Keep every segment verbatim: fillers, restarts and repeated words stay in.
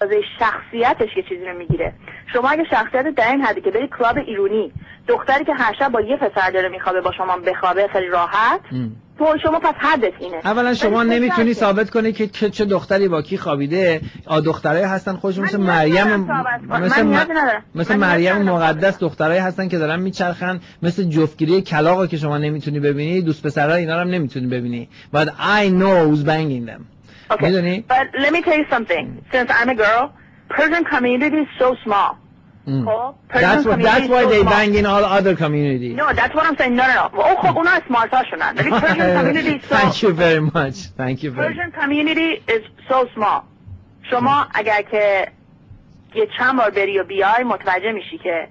شخصیتش یه چیزی رو میگیره. شما اگه شخصیت در این حدی که بری کلاب ایرونی، دختری که هر شب با یه پسر داره میخوابه با شما بخوابه خیلی راحت، تو شما پس حدت اینه. اولا شما نمیتونی ثابت کنی که چه دختری با کی خوابیده. آ دخترای هستن خودشون مثل مریم مثل م... مثل مریم مقدس دخترای هستن که دارن میچرخن، مثل جفتگیری کلاغا که شما نمیتونی ببینی، دوست پسرها اینا رو هم نمیتونی ببینی. But I know who's banging them. Okay. میدونی؟ But let me tell you something. Since I'm a girl, Persian community is so small. Mm. Oh, that's what, that's why so they small. Bang in all other communities. No, that's what I'm saying. No, no, no. Oh, خب اونا smart هاشونن. ولی Persian community is so. Thank you very much. Thank you very much. Persian community is so small. شما اگر که یه چند بار بری و بیای متوجه میشی که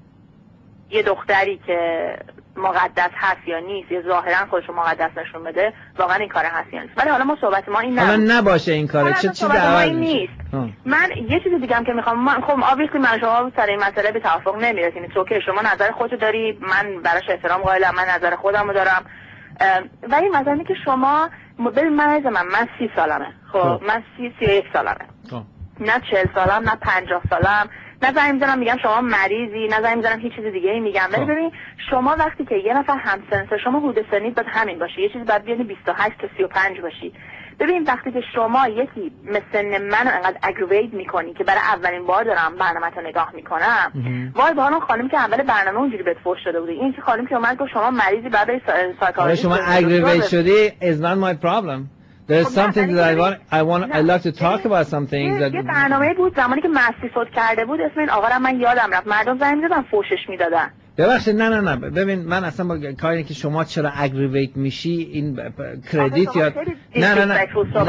یه دختری که مقدس هست یا نیست، یا ظاهرا خودش رو مقدس نشون بده، واقعا این کار هست یا نیست. ولی حالا ما صحبت ما این نه. حالا نباشه این کاره. چه چیز عوض نیست. من یه چیز دیگه هم که میخوام، من خب obviously من شما سر این مسئله به توافق نمیرسیم. اوکی، شما نظر خودتو داری، من براش احترام قائلم، من نظر خودمو دارم. ولی مثلا که شما ببین من از من من سی سالمه. خب من سی سی و یک سالمه. نه چهل سالم، نه پنجاه سالم. نه زنگ میزنم میگم شما مریضی، نه زنگ میزنم هیچ چیز دیگه ای میگم. ولی ببین شما وقتی که یه نفر همسنس شما حدود سنیت باید همین باشه، یه چیزی باید بین بیست و هشت تا سی و پنج باشی. ببین وقتی که شما یکی مثل منو انقدر اگریویت میکنی که برای اولین بار دارم برنامه‌تو نگاه میکنم، وای با اون خانم که اول برنامه اونجوری بهت فوش داده بوده، این که خانم که اومد گفت شما مریضی بعد از سایکولوژی شما اگریویت شدی is not my problem. There's something that I want I want I love to talk about some things that یه برنامه بود زمانی که مستی فوت کرده بود، اسم این آقا رو من یادم رفت، مردم زنگ می‌زدن فوشش میدادن. ببخشید نه نه نه ببین من اصلا با کاری که شما چرا اگریویت میشی این کردیت یا نه نه نه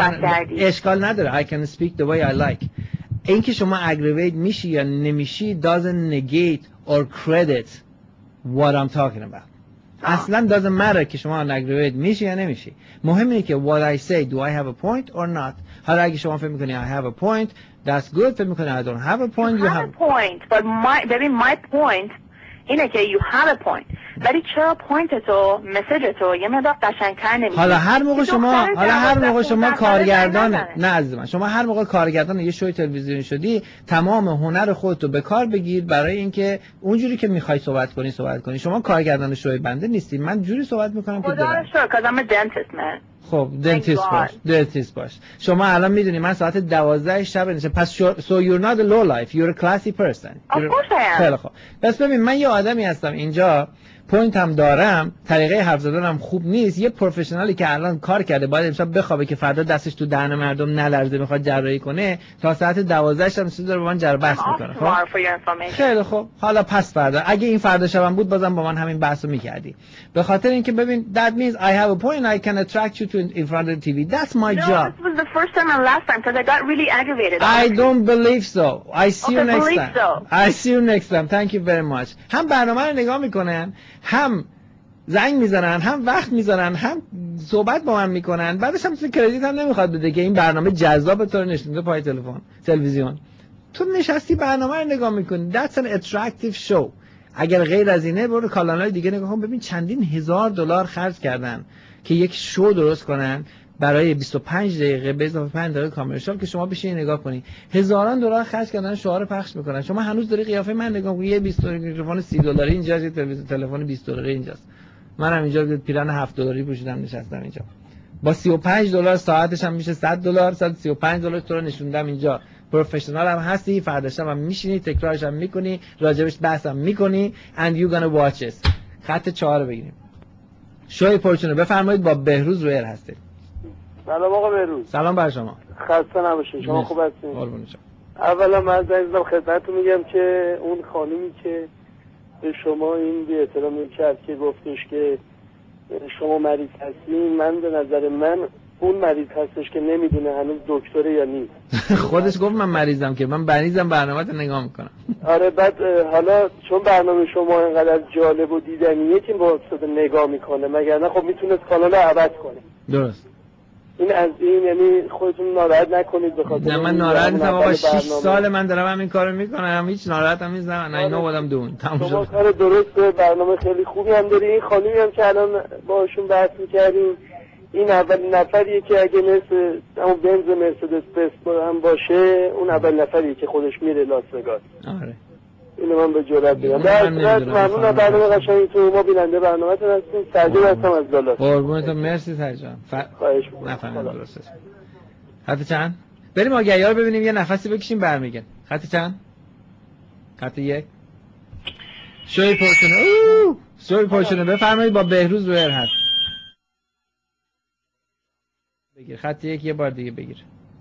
اشکال نداره. I can speak the way I like. این که شما اگریویت میشی یا نمیشی doesn't negate or credit what I'm talking about. اصلا doesn't matter که شما اگریویت میشی یا نمیشی. مهم اینه که what I say do I have a point or not. حالا اگه شما فکر میکنی I have a point that's good، فکر میکنی I don't have a point you, you have, have a point but my ببین my point اینه که you have a point، ولی چرا پوینت تو مسیج تو یه مقدار قشنگ‌تر نمیشه؟ حالا هر موقع شما حالا هر موقع شما کارگردان نه عزیز من شما هر موقع کارگردان یه شوی تلویزیونی شدی تمام هنر خودتو به کار بگیر برای اینکه اونجوری که میخوای صحبت کنی صحبت کنی. شما کارگردان شوی بنده نیستی، من جوری صحبت میکنم که دلم شو cuz I'm a dentist man. خب دنتیست باش دنتیست باش. شما الان میدونی من ساعت دوازده شب نشم، پس so you're not a low life, you're a classy person. Of course I am. خیلی خب پس ببین من یه آدمی هستم اینجا، پوینت هم دارم، طریقه حرف زدنم خوب نیست. یه پروفشنالی که الان کار کرده باید امشب بخوابه که فردا دستش تو دهن مردم نلرزه میخواد جراحی کنه، تا ساعت دوازده شب نشسته داره با من جر بحث میکنه. خب خیلی خب حالا پس فردا اگه این فردا شبم بود بازم با من همین بحثو میکردی، به خاطر اینکه ببین that means I have a point, I can attract you to in front of the تی وی. That's my no, job. This was the first time and last time because I got really aggravated. I don't believe so. I see okay, you next time. So. I see you next time. Thank you very much. هم برنامه رو نگاه میکنن، هم زنگ میزنن، هم وقت میزنن، هم صحبت با من میکنن، بعدش هم کردیت هم نمیخواد بده که این برنامه جذاب تو رو نشونده پای تلفن تلویزیون. تو نشستی برنامه رو نگاه میکنی. That's an attractive show. اگر غیر از اینه برو کانال‌های دیگه نگاه کن، ببین چندین هزار دلار خرج کردن که یک شو درست کنن برای بیست و پنج دقیقه به اضافه پنج دقیقه کامرشال که شما بشین نگاه کنی. هزاران دلار خرج کردن شعار رو پخش میکنن، شما هنوز داری قیافه من نگاه کنی. یه بیست میکروفون سی دلاری اینجاست، یه تلویزیون تلفن بیست دلاری اینجاست. منم اینجا پیرن هفت دلاری پوشیدم نشستم اینجا با سی و پنج دلار ساعتش هم میشه صد دلار، صد و سی و پنج دلار تو رو نشوندم اینجا. پروفشنال هم هستی، فردا شب هم میشینی تکرارش هم میکنی، راجبش بحث هم میکنی and you gonna watch it. خط چهار رو بگیریم. شوی پرچونه بفرمایید با بهروز رویر هستید. سلام آقا بهروز. سلام بر شما. خسته نباشید. شما خوب هستین؟ قربون شما. اولا من عزیزم خدمتتون میگم که اون خانومی که به شما این بی احترامی کرد که گفتش که شما مریض هستین، من به نظر من اون مریض هستش که نمیدونه هنوز دکتره یا نیست. خودش گفت من مریضم که من مریضم برنامه رو نگاه میکنم. آره بعد حالا چون برنامه شما اینقدر جالب و دیدنیه که با صدا نگاه میکنه، مگر نه خب میتونه کانال رو عوض کنه. درست. این از این یعنی خودتون ناراحت نکنید به خاطر نه من ناراحت نیستم آقا، شش سال من دارم همین کارو میکنم، هیچ ناراحتم نیستم. نه اینا بودم دون تموم شد. شما کار درسته، برنامه خیلی خوبی هم داری. این خانومی هم که الان باشون بحث می‌کردیم این اول نفریه که اگه مثل همون بنز مرسدس بنز هم باشه، اون اول نفریه که خودش میره لاس وگاس. آره اینو من به جرئت میگم. در صورت ممنون از برنامه قشنگتون. ما بیننده برنامه‌تون هستیم. سرجان هستم از دالاس. قربونتون، مرسی سرجان. ف... خواهش می‌کنم. نفهمیدم درسته. خط چند؟ بریم آگهی‌ها رو ببینیم، یه نفسی بکشیم برمیگردیم. خط چند؟ خط یک. شوی پرشونه. اوه! شوی پرشونه بفرمایید، با بهروز رویر هست. بگیر خط یک یه بار دیگه بگیر.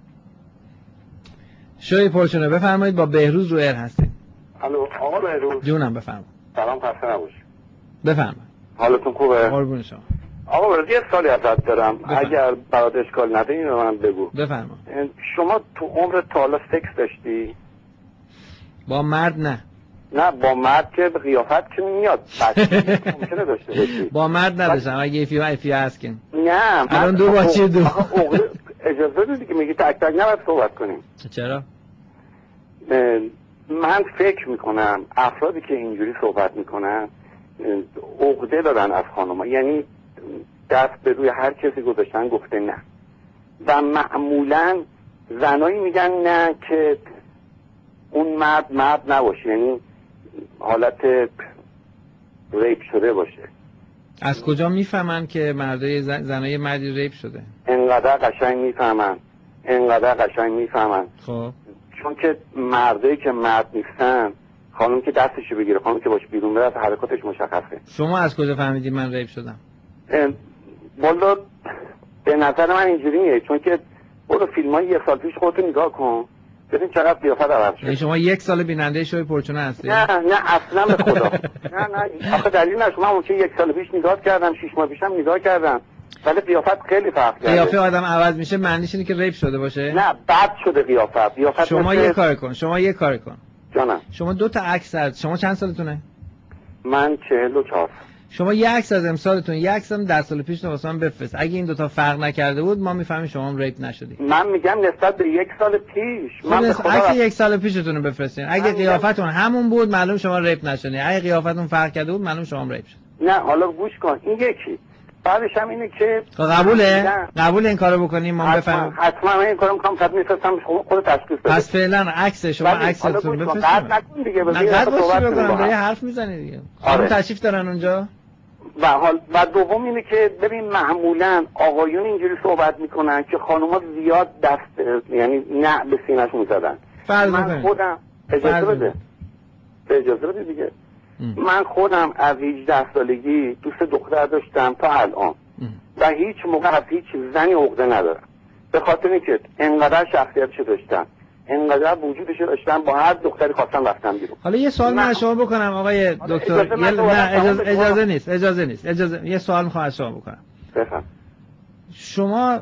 شوی پرشونه بفرمایید، با بهروز رویر هستید. الو آقا بهروز. جونم بفرمایید. سلام، خسته نباشید. بفرمایید. حالتون خوبه؟ قربون شما. آقا بهروز یه سوالی ازت دارم. بفرمایید. اگر برات اشکال نده اینو من بگو. بفرمایید. شما تو عمرت تا حالا سکس داشتی؟ با مرد نه. نه با مرد که به قیافت که میاد. ممکنه داشته باشی. با مرد نداشتم. اگه ایفی ایفی هستین. نه الان دو بچه دو. اجازه بدید که میگی تک تک نباید صحبت کنیم. چرا؟ من فکر میکنم افرادی که اینجوری صحبت میکنن عقده دارن از خانم‌ها، یعنی دست به روی هر کسی گذاشتن گفته نه، و معمولا زنایی میگن نه که اون مرد مرد نباشه، یعنی حالت ریپ شده باشه. از کجا میفهمن که مردای زن... زنای مردی ریپ شده؟ انقدر قشنگ میفهمن، انقدر قشنگ میفهمن. خب چون که مردایی که مرد نیستن، خانم که دستشو بگیره، خانم که باش بیرون بره، حرکاتش مشخصه. شما از کجا فهمیدید من ریپ شدم؟ والا به نظر من اینجوریه، چون که برو فیلمای یک سال پیش خودتو نگاه کن ببین چقدر قیافت عوض شده. شما یک سال بیننده شوی پرچونه هستی؟ نه نه اصلا به خدا. نه نه آخه دلیل نشه، من اون که یک سال پیش نگاه کردم، شش ماه پیشم نگاه کردم، ولی قیافت خیلی فرق کرده. قیافه آدم عوض میشه معنیش اینه که ریپ شده باشه؟ نه بد شده قیافت. قیافت شما مثل... یه کار کن، شما یه کار کن. جانم. شما دو تا عکس از شما چند سالتونه؟ من چهل و چهار. شما یه عکس از امسالتون، یه عکس هم ده سال پیش واسه من بفرست. اگه این دو تا فرق نکرده بود ما میفهمیم شما هم ریپ نشدی. من میگم نسبت به یک سال پیش. من به خدا عکس یک سال پیشتون رو بفرستین. اگه قیافتون همون بود معلوم شما ریپ نشدی. اگه قیافتون فرق کرده بود معلوم شما هم ریپ شد. نه حالا گوش کن، این یکی. بعدش هم اینه که قبوله؟ قبول این کارو بکنیم ما بفهمیم. حتما من این کارو میکنم، خدمت میفرستم شما خود تشخیص بده. پس فعلا عکس شما عکستون بفرستید. قطع نکن دیگه، بذار صحبت کنیم. داری حرف میزنی دیگه. خانم تشریف دارن اونجا؟ و حال و دوم اینه که ببین معمولا آقایون اینجوری صحبت میکنن که خانوما زیاد دست یعنی نه به سینه‌شون زدن. من خودم اجازه بده اجازه بده دیگه ام. من خودم از هجده سالگی دوست دختر داشتم تا الان و هیچ موقع از هیچ زنی عقده ندارم، به خاطر اینکه انقدر شخصیتشو داشتم، انقدر وجودشو داشتم، با هر دختری خواستم رفتم بیرون. حالا یه سوال من شما بکنم آقای دکتر. اجازه نه اجازه, اجازه نیست اجازه نیست اجازه یه سوال میخوام از شما بکنم. بفهم. شما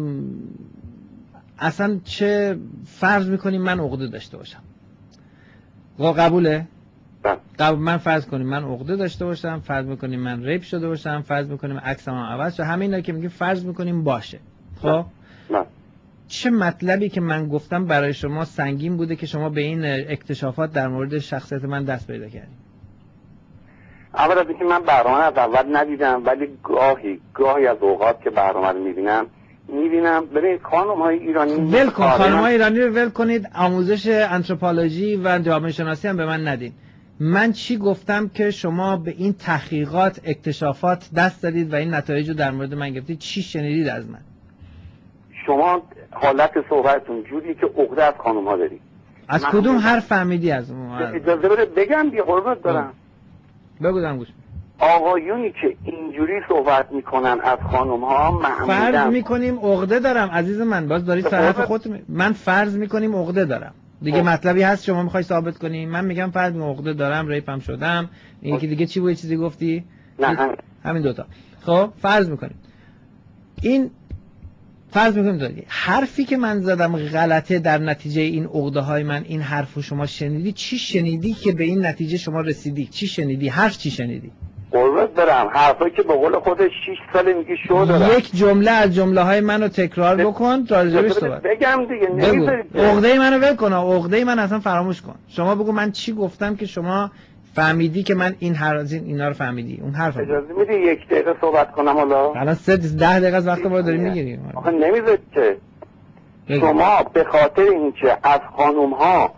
اصلا چه فرض میکنیم من عقده داشته باشم؟ قبوله؟ قبول. من فرض کنیم من عقده داشته باشم، فرض میکنیم من ریپ شده باشم، فرض میکنیم عکسم عوض شده، همه اینا که میگیم فرض میکنیم باشه. خب نه. چه مطلبی که من گفتم برای شما سنگین بوده که شما به این اکتشافات در مورد شخصیت من دست پیدا کردید؟ اول از اینکه من برنامه از اول ندیدم، ولی گاهی گاهی از اوقات که برنامه رو میبینم میبینم ببین خانم های ایرانی ول کن، خانم های ایرانی رو ول کنید، آموزش آنتروپولوژی و جامعه شناسی هم به من ندید. من چی گفتم که شما به این تحقیقات اکتشافات دست دادید و این نتایج رو در مورد من گرفتید؟ چی شنیدید از من؟ شما حالت صحبتتون جوریه که عقده از خانم ها دارید. از کدوم حرف فهمیدی از ما؟ اجازه بده بگم دیگه، قربونت دارم. بگو دارم گوش. آقایونی که اینجوری صحبت میکنن از خانم ها معمولا فرض میکنیم عقده دارم عزیز من، باز دارید طرف خودت می... من فرض میکنیم عقده دارم دیگه. خب. مطلبی هست شما میخوای ثابت کنی؟ من میگم فرض میکنم عقده دارم، ریپم شدم. این که دیگه چی بود؟ چیزی گفتی؟ نه هم. همین دوتا. خب فرض میکنیم این فرض میکنیم داری حرفی که من زدم غلطه، در نتیجه این عقده های من این حرفو شما شنیدی. چی شنیدی که به این نتیجه شما رسیدی؟ چی شنیدی؟ حرف چی شنیدی؟ قربت برم حرفایی که به قول خودش شش ساله میگی شو دارم. یک جمله از جمله های منو تکرار بکن تا راجعش صحبت بگم دیگه. نمیذاری عقده منو ول کن، عقده من اصلا فراموش کن. شما بگو من چی گفتم که شما فهمیدی که من این هر از این اینا رو فهمیدی، اون حرف اجازه میدی یک دقیقه صحبت کنم حالا؟ الان سه ده دقیقه از وقت ما رو داریم میگیریم. آخه نمیذاری که شما به خاطر اینکه از خانوم ها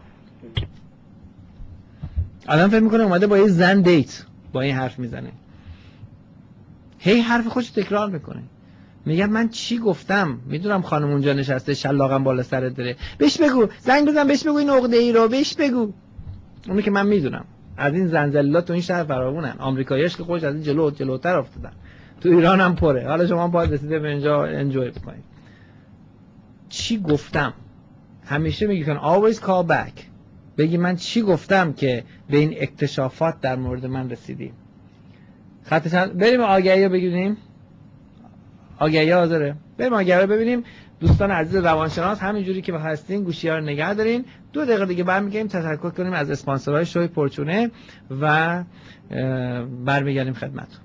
الان فکر میکنه اومده با یه زن دیت با این حرف میزنه، هی حرف خودش تکرار میکنه. میگم من چی گفتم؟ میدونم خانم اونجا نشسته شلاقم بالا سرت داره، بهش بگو، زنگ بزن بهش بگو این عقده ای رو بهش بگو. اونی که من میدونم از این زنجلات تو این شهر فراوونن، آمریکاییاش که خودش از این جلو جلوتر افتادن، تو ایران هم پره. حالا شما باید رسیده به اینجا انجوی بکنید. چی گفتم؟ همیشه میگن always call back، بگی من چی گفتم که به این اکتشافات در مورد من رسیدیم. خط چند بریم آگهی رو بگیریم. آگهی حاضره، بریم آگهی رو ببینیم. دوستان عزیز روانشناس همینجوری که هستین گوشی‌ها رو نگه دارین. دو دقیقه دیگه برمیگردیم تشکر کنیم از اسپانسرهای شوی پرچونه و برمیگردیم خدمتتون.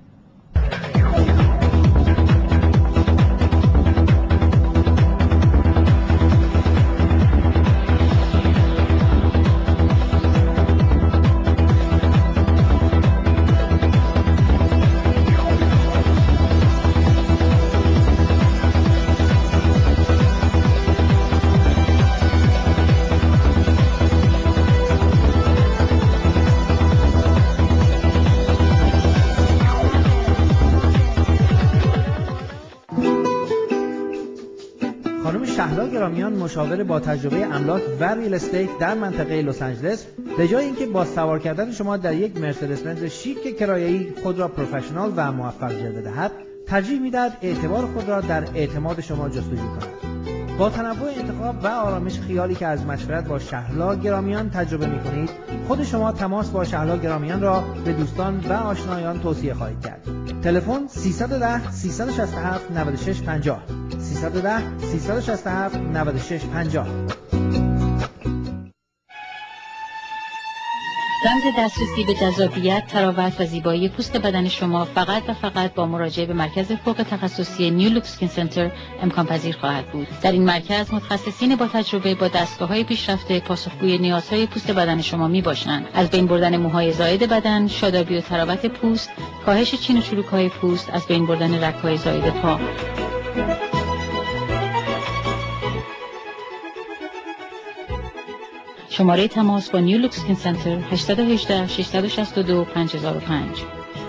گرامیان مشاور با تجربه املاک و ریل استیت در منطقه لس آنجلس به جای اینکه با سوار کردن شما در یک مرسدس بنز شیک کرایه‌ای خود را پروفشنال و موفق جلوه دهد، ترجیح می‌دهد اعتبار خود را در اعتماد شما جستجو کند. با تنوع انتخاب و آرامش خیالی که از مشورت با شهلا گرامیان تجربه می‌کنید، خود شما تماس با شهلا گرامیان را به دوستان و آشنایان توصیه خواهید کرد. تلفن سیصد و ده سیصد و شصت و هفت نود و شش پنجاه سیصد و ده سیصد و شصت و هفت نود و شش پنجاه. رمز دسترسی به جذابیت، تراوت و زیبایی پوست بدن شما فقط و فقط با مراجعه به مرکز فوق تخصصی نیو لوک اسکین سنتر امکان پذیر خواهد بود. در این مرکز متخصصین با تجربه با دستگاه‌های پیشرفته پاسخگوی نیازهای پوست بدن شما میباشند. از بین بردن موهای زائد بدن، شادابی و تراوت پوست، کاهش چین و چروک‌های پوست، از بین بردن رگ‌های زائد پا. شماره تماس با نیو لوک اسکین سنتر هشت یک هشت شش شش دو پنج صفر پنج.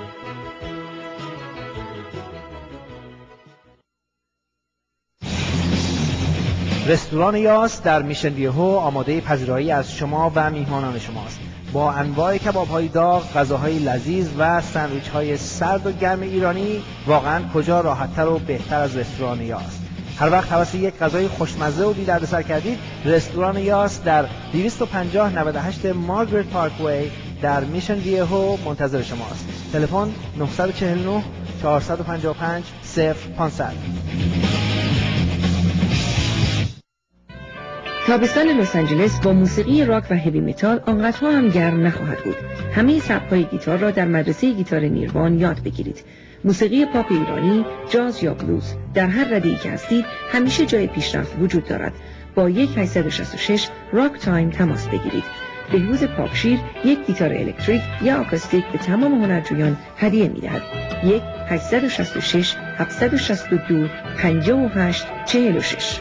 رستوران یاس در میشن ویهو آماده پذیرایی از شما و میهمانان شماست. با انواع کباب‌های داغ، غذاهای لذیذ و ساندویچ‌های سرد و گرم ایرانی، واقعاً کجا راحت‌تر و بهتر از رستوران یاس؟ هر وقت توسط یک غذای خوشمزه و بی‌دردسر کردید، رستوران یاس در دویست و پنجاه نود و هشت مارگرت پارکوی در میشن ویهو منتظر شماست. تلفن نه چهار نه چهار پنج پنج صفر پانصد. تابستان لس آنجلس با موسیقی راک و هوی متال آنقدرها هم گرم نخواهد بود. همه سبک‌های گیتار را در مدرسه گیتار نیروان یاد بگیرید. موسیقی پاپ ایرانی، جاز یا بلوز، در هر رده‌ای که هستید همیشه جای پیشرفت وجود دارد. با یک هشت شش شش راک تایم تماس بگیرید. بهروز پاکشیر یک گیتار الکتریک یا آکوستیک به تمام هنرجویان هدیه می‌دهد. یک هشت شش شش هفت شش دو پنج هشت چهار شش.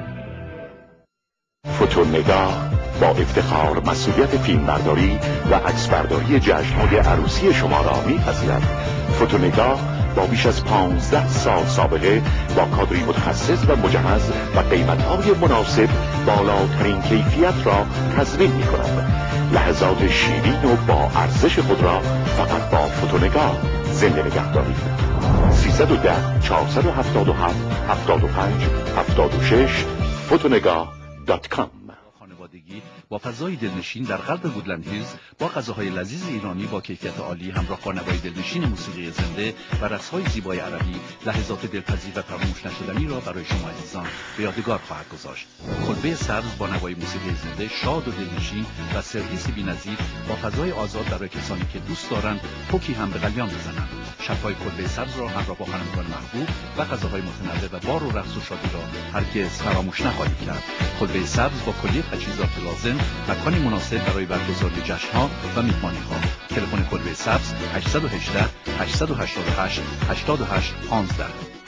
فوتونگاه با افتخار مسئولیت فیلمبرداری و عکسبرداری جشن‌های عروسی شما را می‌پذیرد. فوتونگاه با بیش از پانزده سال سابقه با کادری متخصص و مجهز و قیمت‌های مناسب بالاترین کیفیت را تضمین می‌کند. لحظات شیرین و با ارزش خود را فقط با فوتونگاه زنده نگه دارید. سیصد و ده چهارصد و هفتاد و هفت هفتاد و پنج هفتاد و شش فوتونگاه دات کام. خانوادگی با فضای دلنشین در قلب وودلند هیلز با غذاهای لذیذ ایرانی با کیفیت عالی همراه با نوای دلنشین موسیقی زنده و رقص‌های زیبای عربی، لحظات دلپذیر و فراموش نشدنی را برای شما عزیزان به یادگار خواهد گذاشت. کلبه سبز با نوای موسیقی زنده شاد و دلنشین و سرویس بی‌نظیر با فضای آزاد برای کسانی که دوست دارند پوکی هم به قلیان بزنند. شب‌های کلبه سبز را همراه با خانمان محبوب و غذاهای متنوع و بار و رقص و شادی را هرگز فراموش نخواهید کرد. کلبه سبز با کلیه تجهیزات تجهیزات لازم، مکانی مناسب برای برگزاری جشن‌ها و میهمانی‌ها. تلفن کلبه سبز هشت یک هشت هشت هشت هشت هشت هشت یک پنج.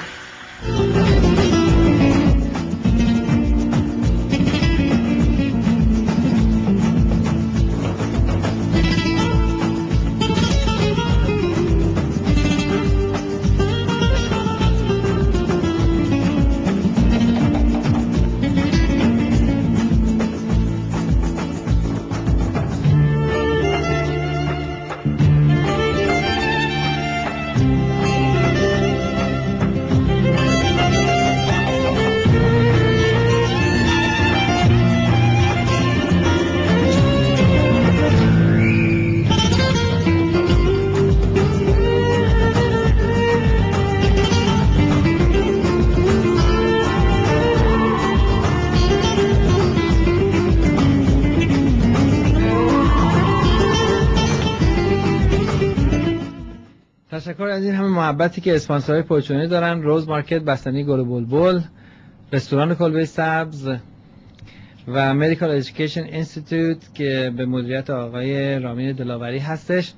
تشکر از این همه محبتی که اسپانسرهای پرچونی دارن. روز مارکت، بستنی گل بلبل، رستوران کلبه سبز و مدیکال ادویکیشن اینستیتوت که به مدیریت آقای رامین دلاوری هستش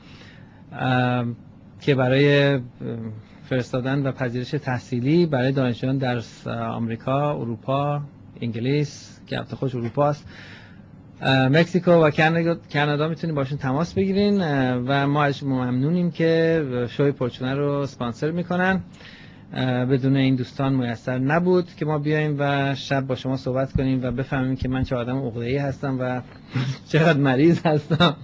که برای فرستادن و پذیرش تحصیلی برای دانشجویان در آمریکا، اروپا، انگلیس که البته خودش اروپا است، مکزیکو و کانادا میتونید باشون تماس بگیرین و ما ازشون ممنونیم که شوی پرچونه رو اسپانسر میکنن. بدون این دوستان میسر نبود که ما بیایم و شب با شما صحبت کنیم و بفهمیم که من چه آدم عقده‌ای هستم و چقدر مریض هستم.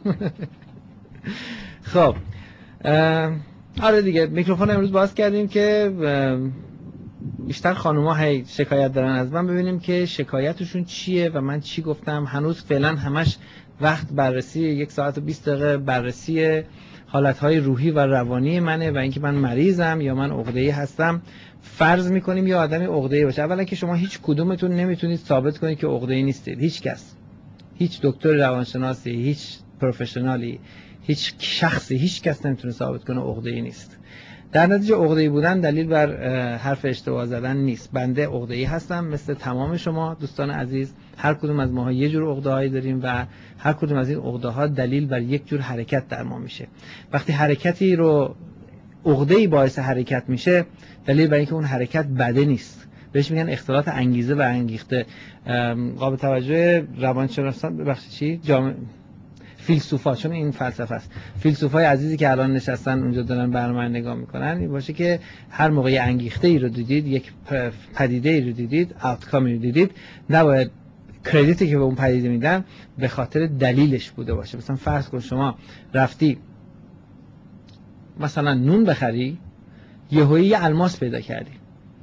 خب آره دیگه، میکروفون امروز باز کردیم که بیشتر خانوما هی شکایت دارن از من، ببینیم که شکایتشون چیه و من چی گفتم. هنوز فعلا همش وقت بررسی یک ساعت و بیست دقیقه بررسی حالتهای روحی و روانی منه و اینکه من مریضم یا من عقده‌ای هستم. فرض میکنیم یه آدمی عقده‌ای باشه. اولا که شما هیچ کدومتون نمیتونید ثابت کنید که عقده‌ای نیستید. هیچ کس، هیچ دکتر روانشناسی، هیچ پروفشنالی، هیچ شخصی، هیچ کس نمیتونه ثابت کنه عقده‌ای نیست. در نتیجه عقده‌ای بودن دلیل بر حرف اشتباه زدن نیست. بنده عقده‌ای هستم مثل تمام شما دوستان عزیز. هر کدوم از ماها یه جور عقده‌هایی داریم و هر کدوم از این عقده‌ها دلیل بر یک جور حرکت در ما میشه. وقتی حرکتی رو عقده‌ای باعث حرکت میشه، دلیل بر اینکه اون حرکت بده نیست. بهش میگن اختلاط انگیزه و انگیخته. قابل توجه روانشناسان ببخشید چی جامعه فیلسوفا، چون این فلسفه است، فیلسوفای عزیزی که الان نشستن اونجا دارن برنامه نگاه میکنن، این باشه که هر موقع انگیخته ای رو دیدید، یک پدیده ای رو دیدید، آوتکامی رو دیدید، نباید کردیتی که به اون پدیده میدن به خاطر دلیلش بوده باشه. مثلا فرض کن شما رفتی مثلا نون بخری، یهویی یه الماس پیدا کردی،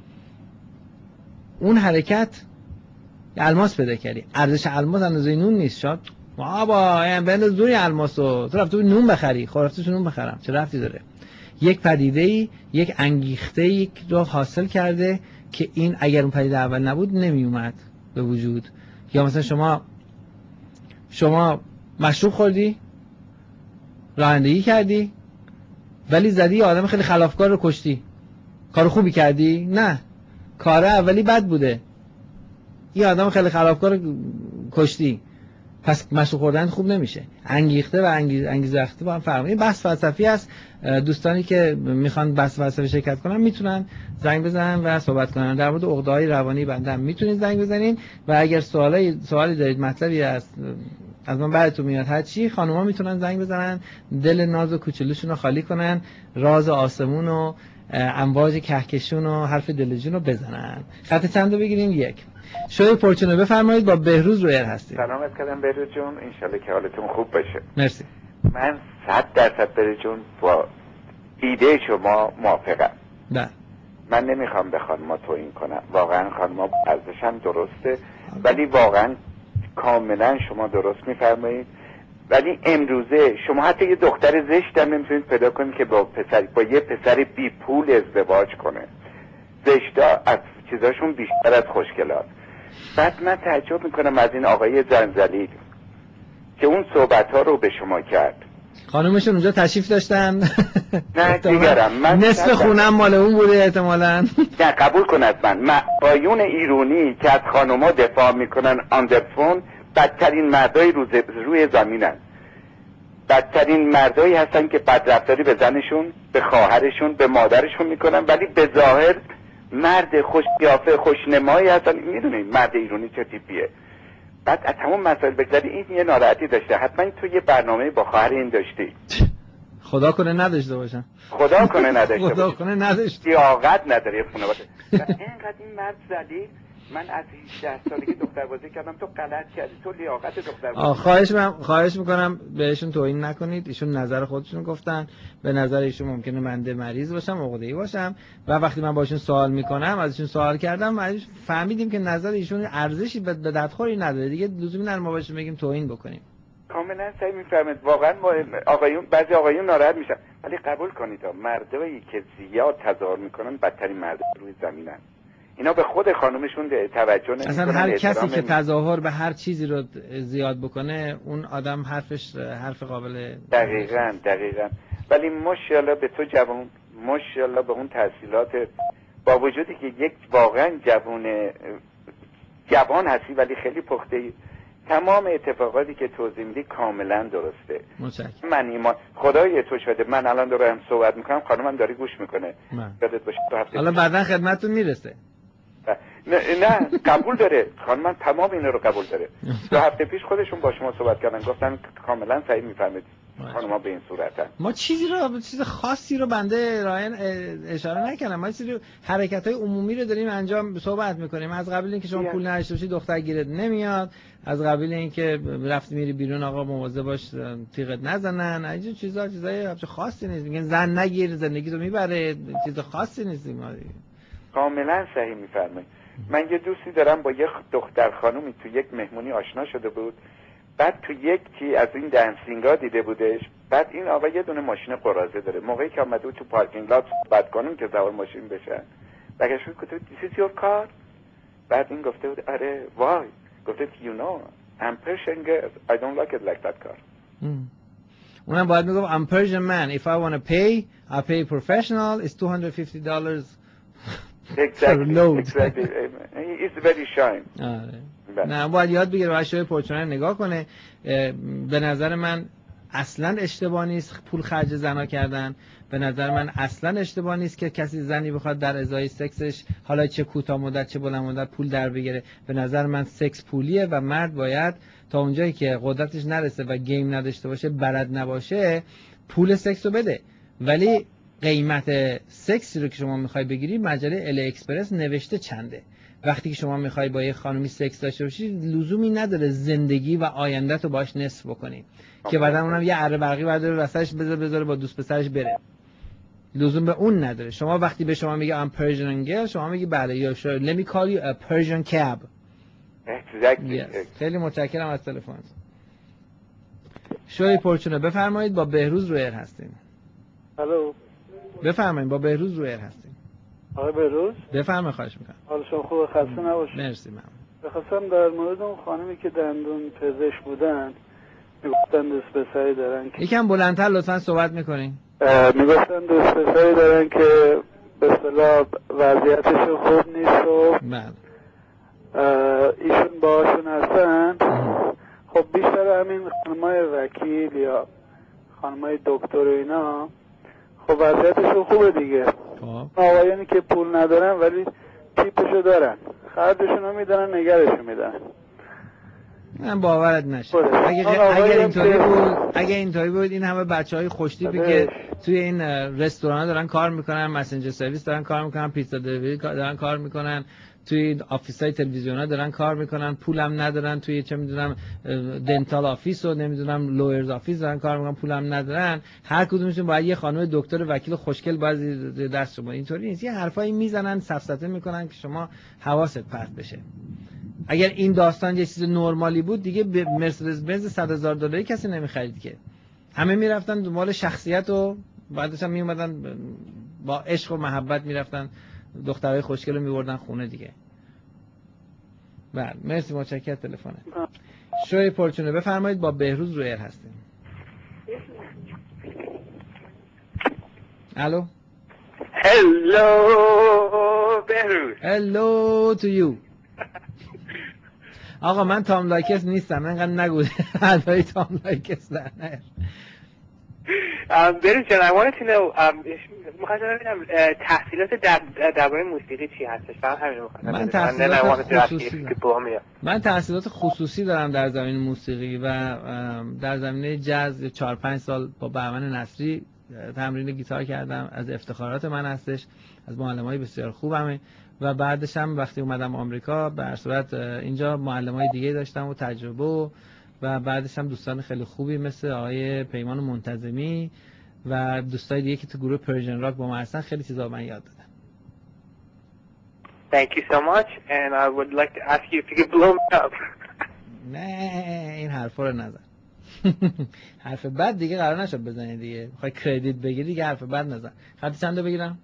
اون حرکت الماس پیدا کردی، ارزش الماس اندازه نون نیست. شاد بابا بنداز دوری الماسو، تو رفتی نون بخری، خورفتش نون بخرم، چه رفتی داره؟ یک پدیده‌ای، یک انگیخته‌ای رو حاصل کرده که این اگر اون پدیده اول نبود نمی اومد به وجود. یا مثلا شما شما مشروب خوردی، رانندگی کردی، ولی زدی یه آدم خیلی خلافکار رو کشتی. کار خوبی کردی؟ نه، کار اولی بد بوده، یه آدم خیلی خلافکار رو کشتی، پس مشروب خوردن خوب نمیشه. انگیخته و انگیز انگیزخته با هم فرق. این بحث فلسفی است. دوستانی که میخوان بحث فلسفی شرکت کنن میتونن زنگ بزنن و صحبت کنن. در مورد عقده‌های روانی بنده هم میتونید زنگ بزنین و اگر سوالی سوالی دارید، مطلبی از از من بعدتون میاد هر چی، خانوما میتونن زنگ بزنن، دل ناز و کوچولوشون رو خالی کنن، راز آسمون و امواج کهکشون و حرف دلجون رو بزنن. خط چند رو بگیریم؟ یک. شوی پرچونه بفرمایید، با بهروز رویر هستیم. سلام از کردم بهروز جون، انشالله که حالتون خوب باشه. مرسی. من صد درصد بهروز جون با ایده شما موافقم. بله. من نمیخوام به خانم‌ها توهین کنم، واقعا خانم‌ها ارزششون درسته، ولی واقعا کاملا شما درست میفرمایید. ولی امروزه شما حتی یه دختر زشت هم نمیتونید پیدا کنید که با پسر با یه پسر بی پول ازدواج کنه. زشتا از چیزاشون بیشتر از خوشگلات. بعد من تعجب میکنم از این آقای زنزلیل که اون صحبت‌ها رو به شما کرد. خانومشون اونجا تشریف داشتن؟ نه دیگرم، من نصف خونم مال اون بوده احتمالاً. نه قبول کن از من، من آیون ایرونی که از خانوما دفاع میکنن آن در فون، بدترین مردای روی زمینن. بدترین مردایی هستن که بدرفتاری به زنشون، به خواهرشون، به مادرشون میکنن، ولی به ظاهر مرد خوش قیافه، خوشنمایی هستن. میدونید مرد ایرانی چه تیپیه؟ بعد از همون مسائل بگذاری این یه ناراحتی داشته. حتما تو یه برنامه با خواهر این داشتی. خدا کنه نداشته باشم. خدا کنه نداشته خدا کنه نداشته. لیاقت نداره خانواده. اینقدر این مرد زدی. من از هجده سالگی دختربازی کردم، تو غلط کردی، تو لیاقت دختربازی. خواهش من خواهش میکنم بهشون توهین نکنید. ایشون نظر خودشون گفتن. به نظر ایشون ممکنه من مریض باشم، عقده‌ای باشم و وقتی من باشون سوال میکنم، ازشون سوال کردم، ازش فهمیدیم که نظر ایشون ارزشی به دردخوری نداره. دیگه لزومی نداره ما بهشون بگیم توهین بکنیم. کاملا صحیح میفهمید. واقعا ما آقایون، بعضی آقایون ناراحت میشن، ولی قبول کنید ها، مردایی که زیاد تظاهر میکنن بدترین مرد روی زمینن. اینا به خود خانومشون توجه نمیکنن. اصلا هر کسی که تظاهر به هر چیزی رو زیاد بکنه، اون آدم حرفش حرف قابل دقیقاً دقیقاً. ولی ماشاءالله به تو جوان، ماشاءالله به اون تحصیلات، با وجودی که یک واقعا جوان جوان هستی ولی خیلی پخته‌ای. تمام اتفاقاتی که توضیح میدی کاملا درسته. متشکرم. من ایمان خدای تو شده، من الان دارم صحبت میکنم، خانمم داره گوش میکنه. یادت باشه تو هفته حالا بعداً خدمتتون میرسه. نه نه قبول داره خانم، تمام اینا رو قبول داره. دو هفته پیش خودشون با شما صحبت کردن، گفتن کاملا صحیح میفهمید خانم‌ها به این صورتن. ما چیزی رو چیز خاصی رو بنده رایان اشاره نکردم. ما چیزی حرکت‌های عمومی رو داریم انجام صحبت میکنیم. از قبیل اینکه شما پول نداشته باشی دختر گیرت نمیاد، از قبیل اینکه رفتی میری بیرون آقا مواظب باش تیغت نزنن، اینجور چیزا چیزای خاصی نیست. میگن زن نگیر زندگی رو میبره، چیز خاصی نیست. کاملا صحیح میفرمایید. من یه دوستی دارم با یه دختر خانومی تو یک مهمونی آشنا شده بود، بعد تو یکی از این دنسینگا دیده بودش. بعد این آقا یه دونه ماشین قرازه داره. موقعی که اومده بود تو پارکینگ لات صحبت کنیم که سوار ماشین بشن، برگشت گفت this is your car. بعد این گفته بود آره why؟ گفته you know I'm Persian girl I don't like it like that car. اونم باید میگفت I'm Persian man if I want to pay I pay professional it's two hundred fifty dollars. Exactly, exactly. It's very shy. نه باید یاد بگیره و اشیاء پرچانه نگاه کنه. به نظر من اصلا اشتباه نیست پول خرج زنا کردن. به نظر من اصلا اشتباه نیست که کسی زنی بخواد در ازای سکسش، حالا چه کوتاه مدت چه بلند مدت، پول در بگیره. به نظر من سکس پولیه و مرد باید تا اونجایی که قدرتش نرسه و گیم نداشته باشه، بلد نباشه، پول سکس رو بده. ولی قیمت سکسی رو که شما میخوای بگیری مجله ال اکسپرس نوشته چنده. وقتی که شما میخوای با یه خانومی سکس داشته باشی لزومی نداره زندگی و آینده‌ت رو باش نصف بکنی که بعدن اونم یه اره برقی برداره وسطش بذاره بذاره با دوست پسرش بره. لزوم به اون نداره. شما وقتی به شما میگه I'm Persian girl، شما میگی بله یا sure let me call you a Persian cab. Exactly. Yes. خیلی متشکرم از تلفن. شوی پرچونه بفرمایید، با بهروز رویر هستیم. الو. بفرمایید، با بهروز رویر هستیم. آقای بهروز؟ بفرمایید، خواهش میکنم. حال شما خوبه، خسته نباشید. مرسی ممنون. بخواستم در مورد اون خانمی که دندون پزشک بودن میگفتن دوست پسری دارن که یکم بلندتر لطفا صحبت میکنین. میگفتن دوست پسری دارن که به اصطلاح وضعیتش خوب نیست و بله ایشون باهاشون هستن. خب بیشتر همین خانمای وکیل یا خانمای دکتر و اینا خب وضعیتشون خوبه دیگه. آقایانی که پول ندارن ولی تیپشو دارن، خردشون رو میدارن، نگرشون میدارن. من باورت نشه اگه اگر اینطوری بود اگه اینطوری بود این همه بچهای خوشتیپی که توی این رستوران دارن کار میکنن، مسنجر سرویس دارن کار میکنن، پیتزا دلیوری دارن کار میکنن، توی آفیسای تلویزیونا دارن کار میکنن، پولم ندارن، توی چه میدونم دنتال آفیس و نمیدونم لویرز آفیس دارن کار میکنن، پولم ندارن، هر کدومشون باید یه خانم دکتر وکیل خوشگل باز دست شما. اینطوری نیست. یه حرفایی میزنن سفسطه میکنن که شما حواست پرت بشه. اگر این داستان یه چیز نرمالی بود دیگه به مرسدس بنز صد هزار دلاری کسی نمیخرید که. همه میرفتن دنبال شخصیت و بعدش هم میومدن با عشق و محبت میرفتن دخترای خوشگل رو میبردن خونه دیگه. بله مرسی، متشکرم. تلفن شوی پرچونه بفرمایید، با بهروز رویر هستیم. الو. هلو بهروز. هلو تو یو. آقا من تام لایکس نیستم، اینقدر نگو ادای تام لایکس در نه. بریم جان I wanted to know میخواستم ببینم تحصیلات درباره موسیقی چی هستش؟ فقط همین میخواستم. من تحصیلات خصوصی من تحصیلات خصوصی دارم در زمینه موسیقی و در زمینه جاز چهار پنج سال با بهمن نصری تمرین گیتار کردم، از افتخارات من هستش، از معلمای بسیار خوبمه و بعدش هم وقتی اومدم آمریکا به هر صورت اینجا معلمای دیگه داشتم و تجربه و و بعدش هم دوستان خیلی خوبی مثل آقای پیمان منتظمی و دوستای دیگه که تو گروه پرژن راک با ما هستن خیلی چیزا من یاد دادن. Thank you so much and I would like to ask you if you could blow me up. نه این حرفا رو نزن. حرف بد دیگه قرار نشد بزنی دیگه. میخوای کردیت بگیری دیگه حرف بد نزن. خط چندو بگیرم؟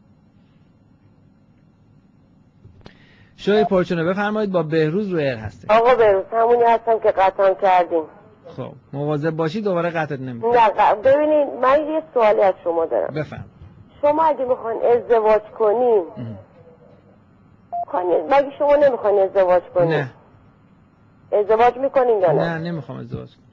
شوی پرچونه بفرمایید با بهروز رو ایر هستید. آقا بهروز همونی هستم که قطعا کردیم. خب مواظب باشی دوباره قطعت نمیکنم. نه ببینید من یه سوالی از شما دارم. بفرم. شما اگه میخواین ازدواج کنین مگه شما نمیخواین ازدواج کنین؟ نه. ازدواج میکنین یا نه؟ نه نمیخوام ازدواج کنم.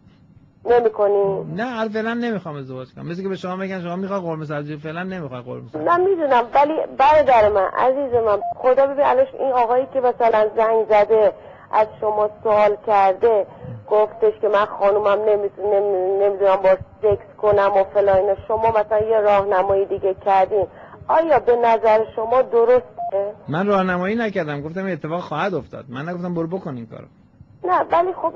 نمیکنین؟ نه فعلا نمیخوام ازدواج کنم. مثل که به شما میگن شما میخوای قرمه سبزی، فعلا نمیخوای قرمه سبزی. نه میدونم ولی برادر من عزیز من خدا ببین الان این آقایی که مثلا زنگ زده از شما سوال کرده گفتش که من خانومم نمیتونم نمیدونم با سکس کنم و فلان، شما مثلا یه راهنمایی دیگه کردین، آیا به نظر شما درسته؟ من راهنمایی نکردم، گفتم اتفاق خواهد افتاد، من نگفتم برو بکن این کارو. نه ولی خب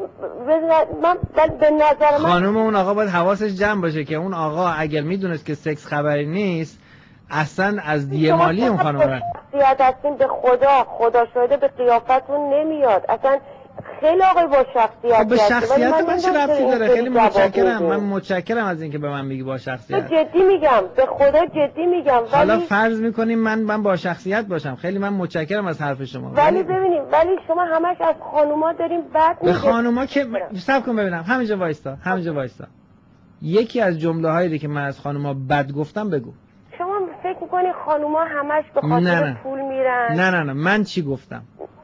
من به نظر من خانم اون آقا باید حواسش جمع باشه که اون آقا اگر میدونست که سکس خبری نیست اصلا از دیمالی اون خانم رو شخصیت هستین به خدا خدا شاهده به قیافتون نمیاد اصلا. خیلی آقای با شخصیت خب به شخصیت من, من چه ربطی داره؟ خیلی متشکرم، من متشکرم از اینکه به من میگی با شخصیت. جدی میگم به خدا جدی میگم. حالا ولی فرض میکنیم من من با شخصیت باشم، خیلی من متشکرم از حرف شما. ولی ببینیم ولی شما همش از خانوما داریم بد به خانوما که صبر کن ببینم، همینجا وایستا همینجا وایستا یکی از جمله هایی که من از خانوما بد گفتم بگو. شما فکر میکنی خانوما همش به خاطر نه نه. پول میرن؟ نه نه نه من چی گفتم؟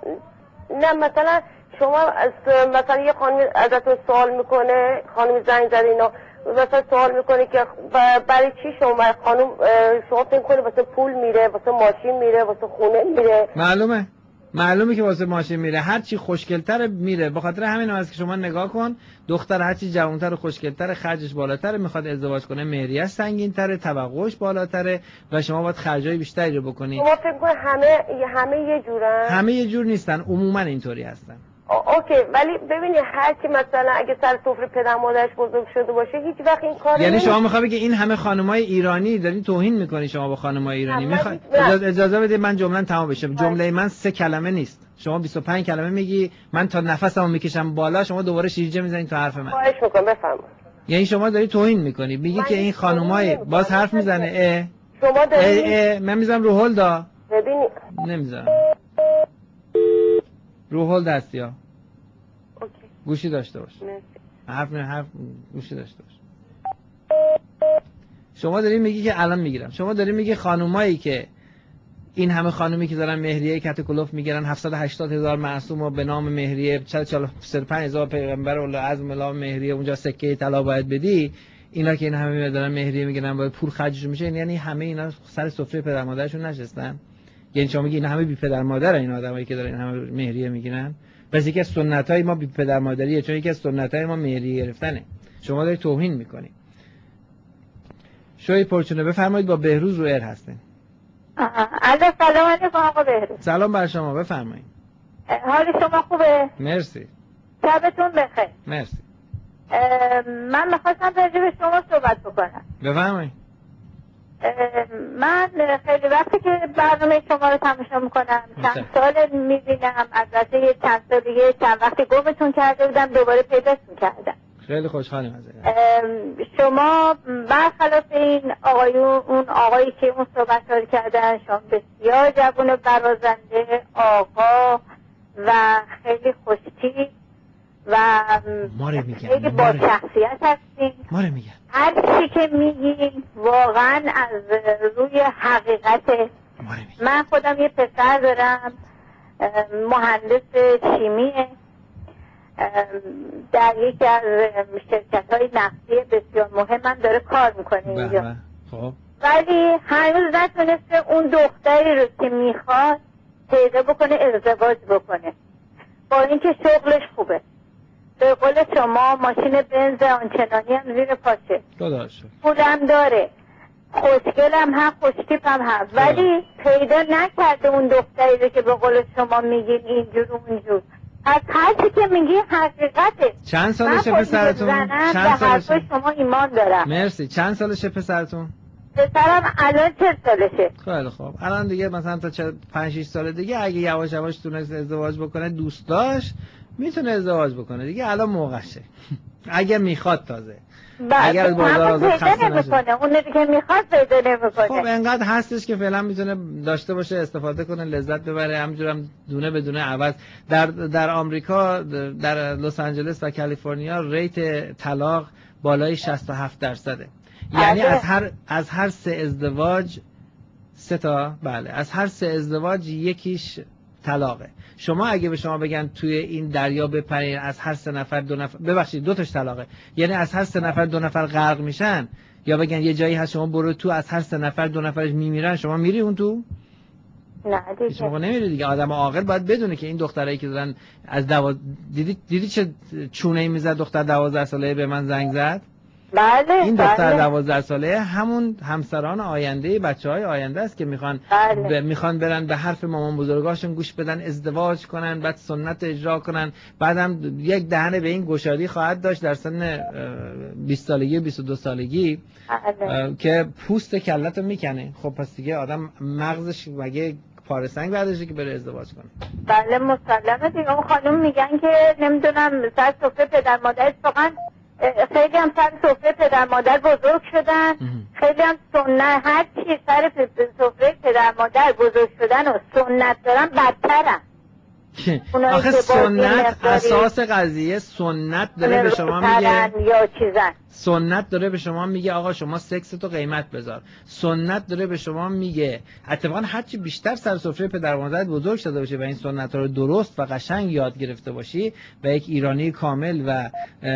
نه مثلا شما مثلا یه خانم ازتون سوال میکنه، خانم زنگ زده اینا مثلا سوال میکنه که برای چی شما خانم شما فکر کنید واسه پول میره، واسه ماشین میره، واسه خونه میره؟ معلومه معلومه که واسه ماشین میره، هر چی خوشگل‌تر میره. به خاطر همین هم از که شما نگاه کن دختر هر چی جوان‌تر و خوشگل‌تر خرجش بالاتره، میخواد ازدواج کنه مهریه سنگین‌تره، توقعش بالاتره و شما باید خرجای بیشتری رو بکنید. شما فکر کنید همه همه یه جورن؟ همه یه جور نیستن، عموما اینطوری هستن. اوکی ولی ببینید هر کی مثلا اگه سر سفره پدر مادرش بزرگ شده باشه هیچ وقت این کارو یعنی شما میخوای بگی این همه خانمای ایرانی دارین توهین میکنی شما با خانمای ایرانی؟ میخوای اجازه, اجازه بدید من جمله‌ام تمام بشه. جمله من سه کلمه نیست، شما بیست و پنج کلمه میگی، من تا نفسمو میکشم بالا شما دوباره شیرجه میزنید تو حرف من. خواهش میکنم بفرمایید. یعنی شما داری توهین میکنی، میگی که این خانمای باز حرف میزنه اه شما دارید اه اه من میذارم رو هولدا. ببینید نمیذارم رو هولد هستیا. اوکی گوشی داشته باش. مرسی. حرف نه حرف گوشی داشته باش. شما داری میگی که الان میگیرم، شما داری میگی خانومایی که این همه خانومی که دارن مهریه کت کلوف میگیرن هفتصد و هشتاد هزار معصوم و به نام مهریه چهل و پنج هزار پیغمبر اولوالعزم اعلام مهریه اونجا سکه طلا باید بدی، اینا که این همه دارن مهریه میگیرن باید پول خرجشون میشه، یعنی همه اینا سر سفره پدر مادرشون نشستن؟ یعنی شما میگی این همه بی پدر مادر این آدمایی که دارن این همه مهریه میگیرن؟ پس یکی از سنت‌های ما بی پدر مادریه، چون یکی از سنت‌های ما مهریه گرفتنه. شما دارید توهین میکنید. شوی پرچونه بفرمایید با بهروز رو ایر هستین. الو سلام علیکم آقا بهروز. سلام بر شما بفرمایید. حال شما خوبه؟ مرسی. شبتون بخیر. مرسی. من می‌خواستم راجع به شما صحبت بکنم. بفرمایید. من خیلی وقتی که برنامه شما رو تماشا میکنم، چند سال میبینم، از واسه چند سال دیگه چند وقتی گمتون کرده بودم دوباره پیداتون کردم. خیلی خوشحالم از این. شما برخلاف این آقایون، اون آقایی که اون صحبت رو کردن، شما بسیار جوان و برازنده آقا و خیلی خوشتیپ و خیلی با شخصیت هستین. ما رو میگن هر چی که میگین واقعا از روی حقیقته. من خودم یه پسر دارم مهندس شیمیه در یکی از شرکت‌های نفتی بسیار مهم داره کار میکنه اینجا. خب ولی هنوز نتونسته اون دختری رو که میخواد پیدا بکنه ازدواج بکنه، با اینکه شغلش خوبه. به قول شما ماشین بنز آنچنانی هم زیر پاشه، پولم داره، خوشگلم هم خوشتیپ هم هم، ولی پیدا نکرده اون دختری رو که به قول شما میگین اینجور اونجور. از هر چی که میگی حقیقته. چند سالشه پسرتون؟ چند سالشه؟ شما ایمان دارم. مرسی. چند سالشه پسرتون؟ پسرم الان چه سالشه؟ خیلی خوب. الان دیگه مثلا تا پنج شش سال دیگه اگه یواش یواش تونست ازدواج بکنه، دوست داشت، میتونه ازدواج بکنه دیگه. الان موقعشه. اگه میخواد تازه. اگر از بازار آزاد خسته نمیکنه، اون که میخواد پیدا نمیکنه. خب انقدر هستش که فعلا میتونه داشته باشه، استفاده کنه، لذت ببره. همینجورم دونه بدونه عوض. در در آمریکا، در لس آنجلس و کالیفرنیا ریت طلاق بالای شصت و هفت درصده. یعنی از هر از هر سه ازدواج سه تا بله از هر سه ازدواج یکیش طلاقه. شما اگه به شما بگن توی این دریا بپرین، از هر سه نفر دو نفر ببخشید دو تاش طلاقه، یعنی از هر سه نفر دو نفر غرق میشن، یا بگن یه جایی هست شما برو تو، از هر سه نفر دو نفرش میمیرن، شما میری اون تو؟ نه دیگه شما نمیری دیگه. آدم عاقل باید بدونه که این دخترایی که دارن از دواز... دیدی دیدی چه چونه‌ای میزد دختر دوازده ساله به من زنگ زد. بله این دختر بله. دوازده ساله همون همسران آینده، بچهای آینده است که میخوان بله. ب... میخوان برن به حرف مامان بزرگاشون گوش بدن، ازدواج کنن، بعد سنت اجرا کنن، بعدم یک دهنه به این گشادی خواهد داشت در سن بیست سالگی بیست و دو سالگی بله. که پوست کلتو میکنه. خب پس دیگه آدم مغزش مگه پاره سنگ برداشته که بره ازدواج کنه؟ بله مسلمه دیگه. اون خانم میگن که نمیدونم سر سفره پدر مادر، واقعا خیلی هم سر سفره پدر مادر بزرگ شدن، خیلی هم سنت، هر چی سر سفره پدر مادر بزرگ شدن و سنت دارن بدترن. آخه سنت اساس قضیه، سنت داره به شما میگه یا چیزن. سنت داره به شما میگه آقا شما سکس تو قیمت بذار. سنت داره به شما میگه اتفاقا هرچی بیشتر سر سفره پدر مادرت بزرگ شده باشه و این سنت رو درست و قشنگ یاد گرفته باشی و یک ایرانی کامل و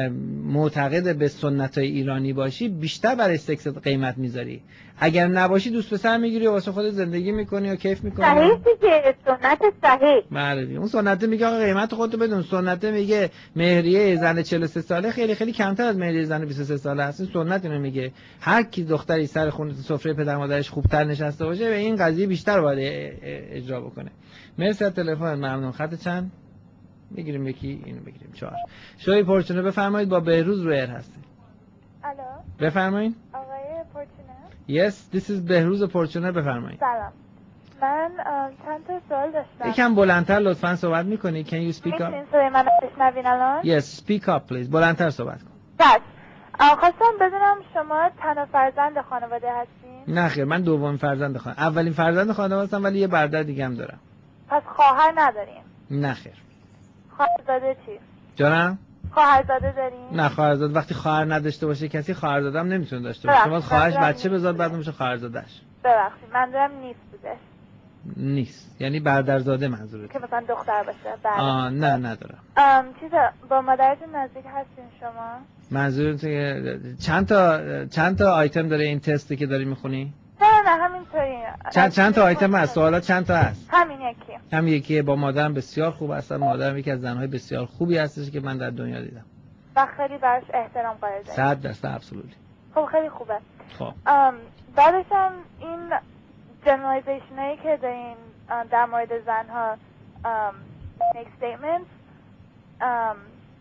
معتقد به سنت‌های ایرانی باشی، بیشتر برای سکس قیمت میذاری. اگر نباشی دوست پسر میگیری و واسه خودت زندگی میکنی و کیف میکنی. صحیح دیگه، سنت صحیح. بله اون سنت میگه آقا قیمت خودتو بدون. سنت میگه مهریه زن چهل و سه ساله خیلی خیلی کمتر از مهریه زن بیست و سه ساله است. این سنت اینو میگه هر کی دختری سر خونه سفره پدر مادرش خوبتر نشسته باشه و این قضیه بیشتر باید اجرا بکنه. مرسی از تلفن، ممنون. خط چند میگیریم؟ یکی اینو بگیریم. چهار. شوی پورچونه بفرمایید، با بهروز رو ایر هستید. الو بفرمایید. آقای پورچونه. Yes, this is بهروز پورچونه، بفرمایید. سلام. من چند تا سوال داشتم. یکم بلندتر لطفاً صحبت میکنی. Can you speak up? میتونین صدای من بشنوین الان؟ Yes, speak up please. بلندتر صحبت کن. بس. خواستم بدونم شما تنها فرزند خانواده هستین؟ نه خیر، من دومین فرزند خانواده. اولین فرزند خانواده هستم ولی یه برادر دیگه هم دارم. پس خواهر ندارین؟ نه خیر. خواهرزاده چی؟ جانم؟ خواهرزاده دارین؟ نه خواهرزاده وقتی خواهر نداشته باشه کسی خواهرزاده هم نمیتونه داشته باشه. شما خواهرش بچه بذار بعد میشه خواهرزاده‌اش. ببخشید منظورم نیست بودش. نیست یعنی برادرزاده منظورت؟ که مثلا دختر باشه. بله. آه نه ندارم. ام چیزا با مادرتون نزدیک هستین شما؟ منظورت چند تا چند تا آیتم داره این تستی که داری میخونی؟ نه نه همینطوری. چند چند تا آیتم هست؟ سوالات چند تا هست؟ همین یکی. هم یکی. با مادرم بسیار خوب هستم. مادرم یکی از زنهای بسیار خوبی هستش که من در دنیا دیدم. و خیلی براش احترام قائل دارم. صد درصد ابسولوتلی. خب خیلی خوبه. خب. ام بعدش هم این جنرالایزیشن هایی که دارین در مورد زنها um, make statements um,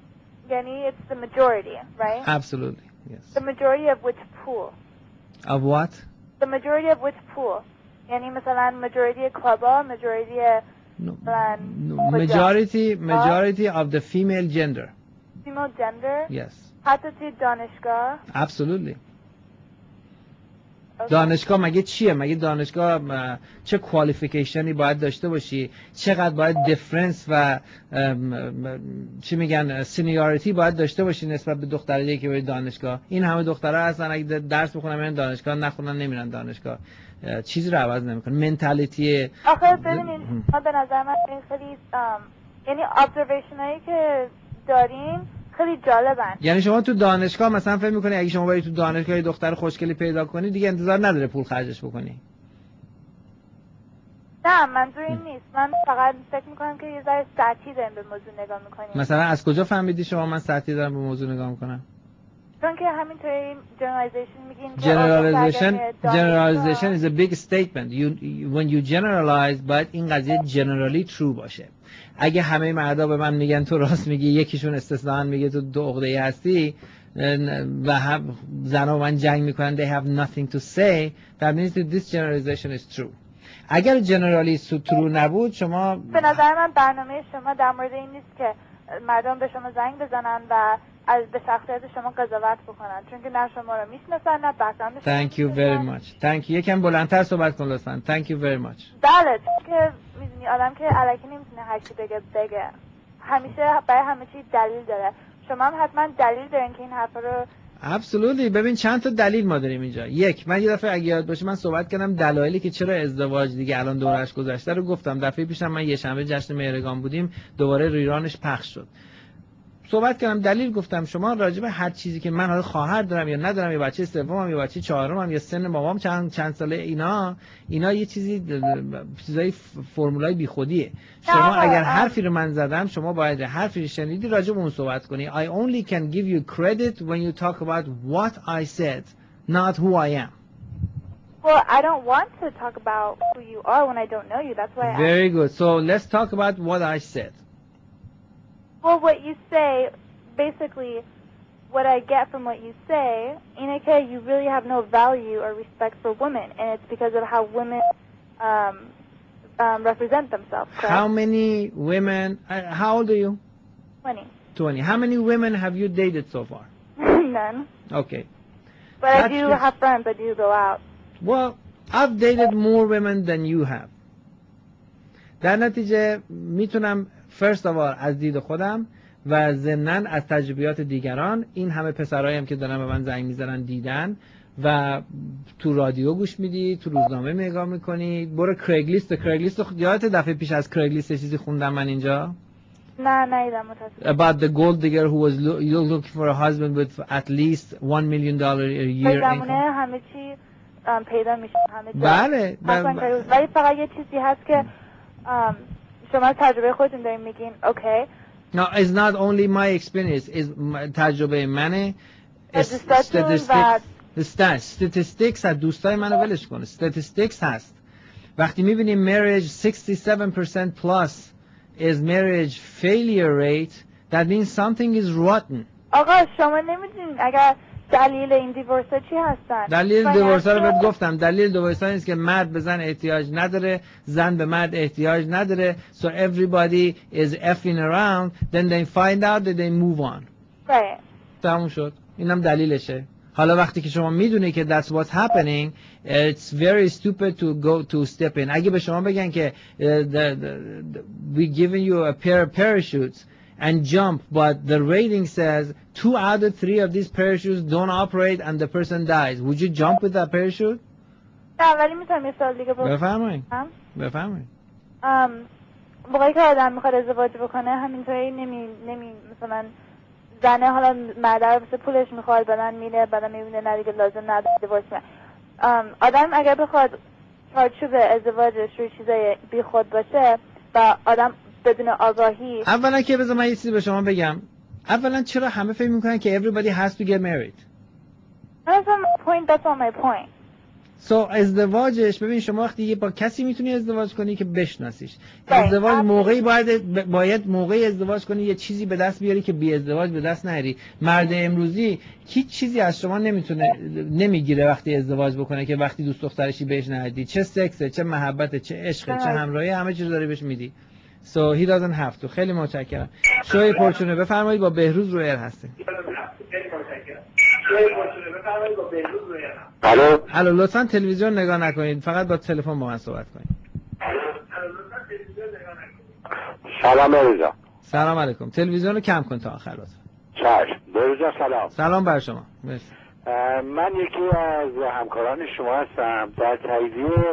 یعنی it's the majority, right? Absolutely, yes. The majority of which pool? Of what? The majority of which pool? یعنی مثلا majority clubا majority no, no, majority majority of the female gender. Female gender? Yes. حتی توی دانشگاه؟ Absolutely. دانشگاه مگه چیه؟ مگه دانشگاه چه کوالیفیکیشنی باید داشته باشی؟ چقدر باید دیفرنس و چی میگن سینیوریتی باید داشته باشی نسبت به دخترایی که به دانشگاه؟ این همه دخترها هستن اگه درس بخونن میرن دانشگاه، نخونن نمیرن دانشگاه. چیزی رو عوض نمیکنه. منتالیتی. آخه ببینید ما به نظر من این خیلی یعنی ابزرویشن هایی که دارین خیلی جالبن. یعنی شما تو دانشگاه مثلا فکر می‌کنی اگه شما بری تو دانشگاه یه دختر خوشگلی پیدا کنی دیگه انتظار نداره پول خرجش بکنی؟ نه منظور این نیست، من فقط فکر میکنم که یه ذره سطحی داریم به موضوع نگاه میکنیم. مثلا از کجا فهمیدی شما من سطحی دارم به موضوع نگاه میکنم؟ چون که همینطوری generalization میگین که generalization generalization is a big statement. you when you generalize باید این قضیه generally true باشه. اگه همه مردا به من میگن تو راست میگی، یکیشون استثنا میگه تو دو عقده‌ای هستی و هم زنا من جنگ میکنن they have nothing to say, that means that this generalization is true. اگر جنرالی سوترو نبود شما به نظر من برنامه شما در مورد این نیست که مردم به شما زنگ بزنن و از به شخصیت شما قضاوت بکنن، چون که نه شما رو میشناسن نه بک‌گراند شما. Thank you very much. Thank you. یکم بلندتر صحبت کن لطفاً. Thank you very much. بله، چون که میدونی آدم که الکی نمیتونه هر چی بگه بگه. همیشه برای همه چی دلیل داره. شما هم حتما دلیل دارین که این حرفا رو Absolutely. ببین چند تا دلیل ما داریم اینجا. یک، من یه دفعه اگه یاد باشه من صحبت کردم دلایلی که چرا ازدواج دیگه الان دورش گذشته رو گفتم. دفعه پیشم من یه شنبه جشن مهرگان بودیم، دوباره ریرانش پخش شد. صحبت کردم دلیل گفتم شما راجع به هر چیزی که من حالا خواهر دارم یا ندارم یا بچه سومم یا بچه چهارمم یا سن بابام چند چند ساله اینا اینا یه چیزی چیزای فرمولای بیخودیه. شما اگر حرفی رو من زدم شما باید حرفی رو شنیدی راجع به اون صحبت کنی. I only can give you credit when you talk about what I said, not who I am. Well, I don't want to talk about who you are when I don't know you. That's why I Very good. So let's talk about what I said. Well, what you say, basically, what I get from what you say, Ineke, you really have no value or respect for women, and it's because of how women um, um, represent themselves. Correct? How many women? Uh, how old are you? Twenty. Twenty. How many women have you dated so far? None. Okay. But That's I do just... have friends. I do go out. Well, I've dated more women than you have. در نتیجه میتونم first of all از دید خودم و ضمناً از تجربیات دیگران این همه پسرایی هم که دارن به من زنگ میزنن دیدن و تو رادیو گوش میدی، تو روزنامه نگاه میکنی، برو کرگلیست کرگلیست یادت دفعه پیش از کرگلیست چیزی خوندم من اینجا؟ نه نیدم متاسفم. About the gold digger who was looking for a husband with at least one million dollars a year income. همه چی پیدا میشه همه جا. بله. ولی فقط یه چیزی هست که شما تجربه خودتون دارین میگین اوکی. No, it's not only my experience. It's تجربه منه. Statistics. Statistics از دوستای منو ولش کنه. Statistics هست. وقتی میبینیم marriage sixty-seven percent plus is marriage failure rate, that means something is rotten. آقا شما نمیدونین اگر دلیل این دیورس چی هستن؟ دلیل دیورس رو بهت گفتم. دلیل دیورس اینه که مرد به زن احتیاج نداره، زن به مرد احتیاج نداره. So everybody is effing around, then they find out that they move on. Right. تموم شد. اینم دلیلشه. حالا وقتی که شما میدونی که that's what's happening, it's very stupid to go to step in. اگه به شما بگن که uh, the, the, we giving you a pair of parachutes and jump, but the rating says two out of three of these parachutes don't operate and the person dies. Would you jump with that parachute? نه ولی میتونم یه سوال دیگه بپرسم. بفرمایید. بفرمایید. ام موقعی که آدم میخواد ازدواج بکنه همینطوری نمی نمی مثلا زنه حالا مادر واسه پولش میخواد بدن میره بعدا میبینه نه دیگه لازم نداره ازدواج کنه. آدم اگر بخواد چارچوب ازدواجش روی چیزای بیخود باشه و آدم بدون آگاهی. اولا که بذار من یه چیزی به شما بگم. اولا چرا همه فکر میکنن که everybody has to get married. That's my point. That's not my point. So ازدواجش ببین شما وقتی یه با کسی میتونی ازدواج کنی که بشناسیش. ازدواج موقعی باید باید موقعی ازدواج کنی یه چیزی به دست بیاری که بی ازدواج به دست نیاری. مرد امروزی هیچ چیزی از شما نمیتونه نمیگیره وقتی ازدواج بکنه که وقتی دوست دخترشی بهش ندی. چه سکسه، چه محبته، چه عشقه، چه همراهی، همه چیز داری بهش میدی. So he doesn't have to. خیلی متشکرم. شوی پرچونه بفرمایید با بهروز رویر هستیم. الو الو لطفاً تلویزیون نگاه نکنید، فقط با تلفن با من صحبت کنید. سلام بهروز. سلام علیکم. تلویزیون رو کم کن تا آخر لطفاً. چشم. بهروز سلام. سلام بر شما. مرسی. من یکی از همکاران شما هستم. در تاییدیه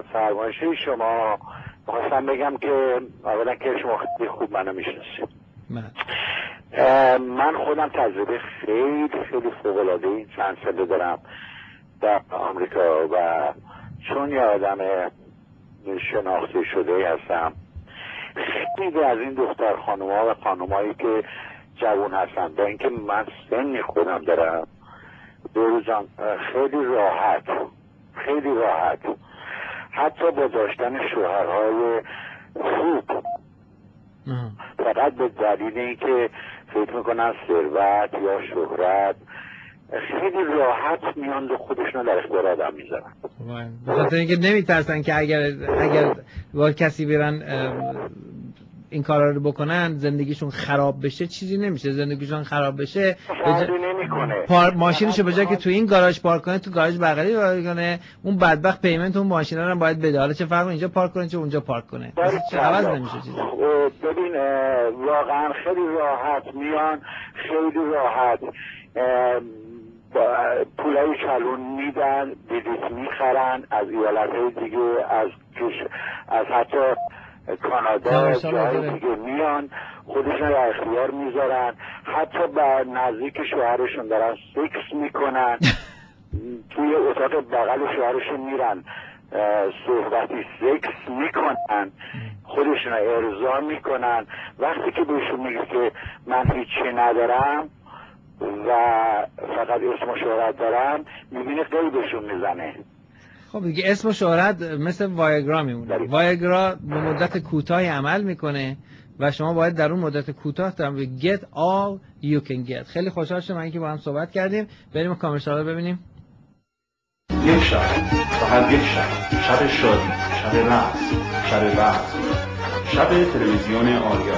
فرمایش شما می‌خواستم بگم که اولا که شما خیلی خوب منو میشناسید. من خودم تجربه خیلی خیلی فوق‌العاده این چند ساله دارم در آمریکا و چون یه آدم شناخته شده هستم، خیلی از این دختر خانوما و خانومایی که جوان هستن با اینکه من سنی خودم دارم دورو جان خیلی راحت خیلی راحت حتی با داشتن شوهرهای خوب فقط به دلیل اینکه فکر میکنن ثروت یا شهرت خیلی راحت میان رو خودشون در اختیار آدم میذارن، به خاطر اینکه نمیترسن که اگر اگر با کسی برن این کارا رو بکنن زندگیشون خراب بشه، چیزی نمیشه. زندگیشون خراب بشه فرقی نمیکنه. پار... ماشینشو به جای که تو این گاراژ پارک کنه تو گاراژ بغلی پارک کنه، اون بدبخت پیمنت اون ماشینا رو باید بده. حالا چه فرق اینجا پارک کنه چه اونجا پارک کنه، چه عوض نمیشه چیزی. ببین واقعا خیلی راحت میان، خیلی راحت پولای کلون میدن، بلیط میخرن از ایالتهای دیگه، از از حتی کانادا جای دیگه میان خودشون رو اختیار میذارن، حتی با نزدیک شوهرشون دارن سکس میکنن توی اتاق بغل شوهرشون میرن صحبتی سکس میکنن، خودشون رو ارضا میکنن. وقتی که بهشون میگه که من هیچی ندارم و فقط اسم و شهرت دارم، میبینه قیبشون میزنه. خب دیگه اسم و شهرت مثل وایگرا میمونه. وایگرا به مدت کوتاهی عمل میکنه و شما باید در اون مدت کوتاه تام get all you can get. خیلی خوشحال شدم اینکه با هم صحبت کردیم. بریم کامرشال رو ببینیم. یک شب، فقط یک شب، شب شادی، شب رقص، شب بحث، شب تلویزیون آریا.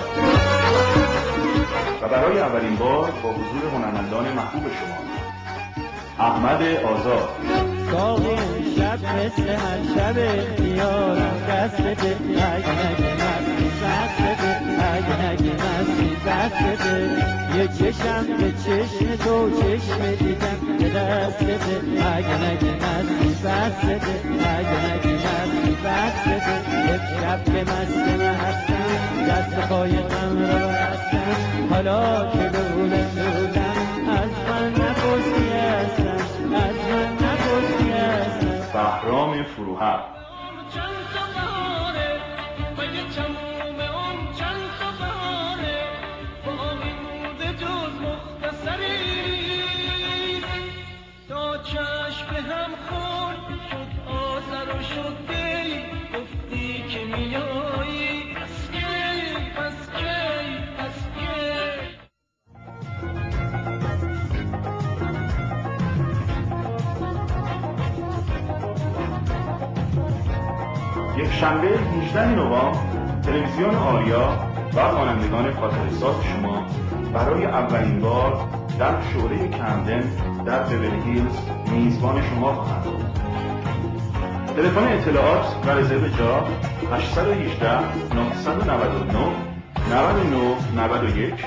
و برای اولین بار با حضور هنرمندان محبوب شما احمد آزاد. ساقی شب مثل هر شب میارم دست بده، اگه نگه مستی دست بده، اگه نگه مستی دست بده، یه چشم به چشم تو چشم دیدم به دست بده، اگه نگه مستی دست بده، اگه نگه مستی دست بده، یک شب به مست من هستم دست پای غم رو بستم، حالا که دولم دولم از من نپرسی هستم، از من نپرسی هستم. بهرام فروهر. یک شنبه هجدهم نوامبر تلویزیون آریا و خوانندگان خاطره‌ساز شما برای اولین بار در شعله کمدن در بیولی هیلز میزبان شما خواهند بود. تلفن اطلاعات و رزرو جا هشت یک هشت نه نه نه نه نه نه یک.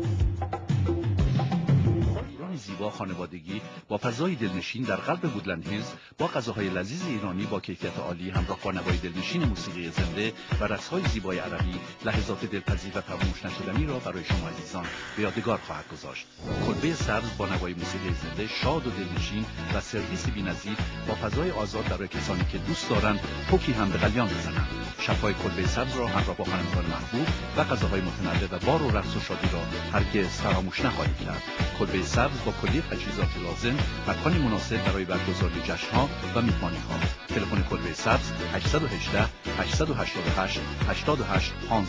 زیبا خانوادگی با فضای دلنشین در قلب وودلند هیلز با غذاهای لذیذ ایرانی با کیفیت عالی همراه با نوای دلنشین موسیقی زنده و رقص‌های زیبای عربی لحظات دلپذیر و فراموش نشدنی را برای شما عزیزان به یادگار خواهد گذاشت. کلبه سبز با نوای موسیقی زنده شاد و دلنشین و سرویس بی‌نظیر با فضای آزاد برای کسانی که دوست دارند پوکی هم به قلیان بزنند. شب‌های کلبه سبز را همراه با خوانندگان محبوب و غذاهای متنوع و بار و رقص و شادی را هرگز فراموش نخواهید کرد. کلبه سبز با کلیه تجهیزات لازم، مکانی مناسب برای برگزاری جشن‌ها و میهمانی‌ها. تلفن کلبه سبز هشت یک هشت هشت هشت هشت هشت هشت یک پنج.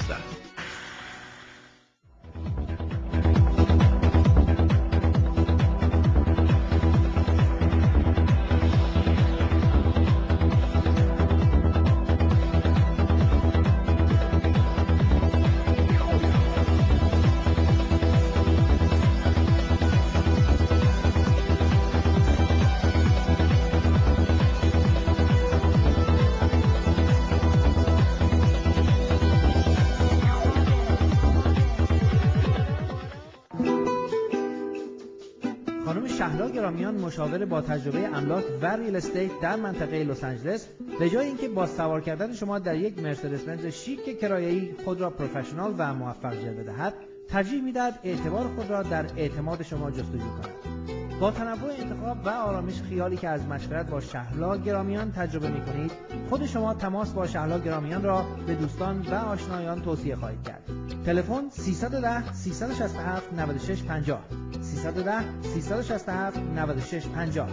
مشاور با تجربه املاک و ریل استیت در منطقه لس آنجلس، به جای اینکه با سوار کردن شما در یک مرسدس بنز شیک کرایه‌ای خود را پروفشنال و موفق جلوه دهد، ترجیح میدهد اعتبار خود را در اعتماد شما جستجو کند. با تنوع انتخاب و آرامش خیالی که از مشورت با شهلا گرامیان تجربه می‌کنید، خود شما تماس با شهلا گرامیان را به دوستان و آشنایان توصیه خواهید کرد. تلفن سیصد و ده سیصد و شصت و هفت نود و شش پنجاه سیصد و ده سیصد و شصت و هفت نود و شش پنجاه.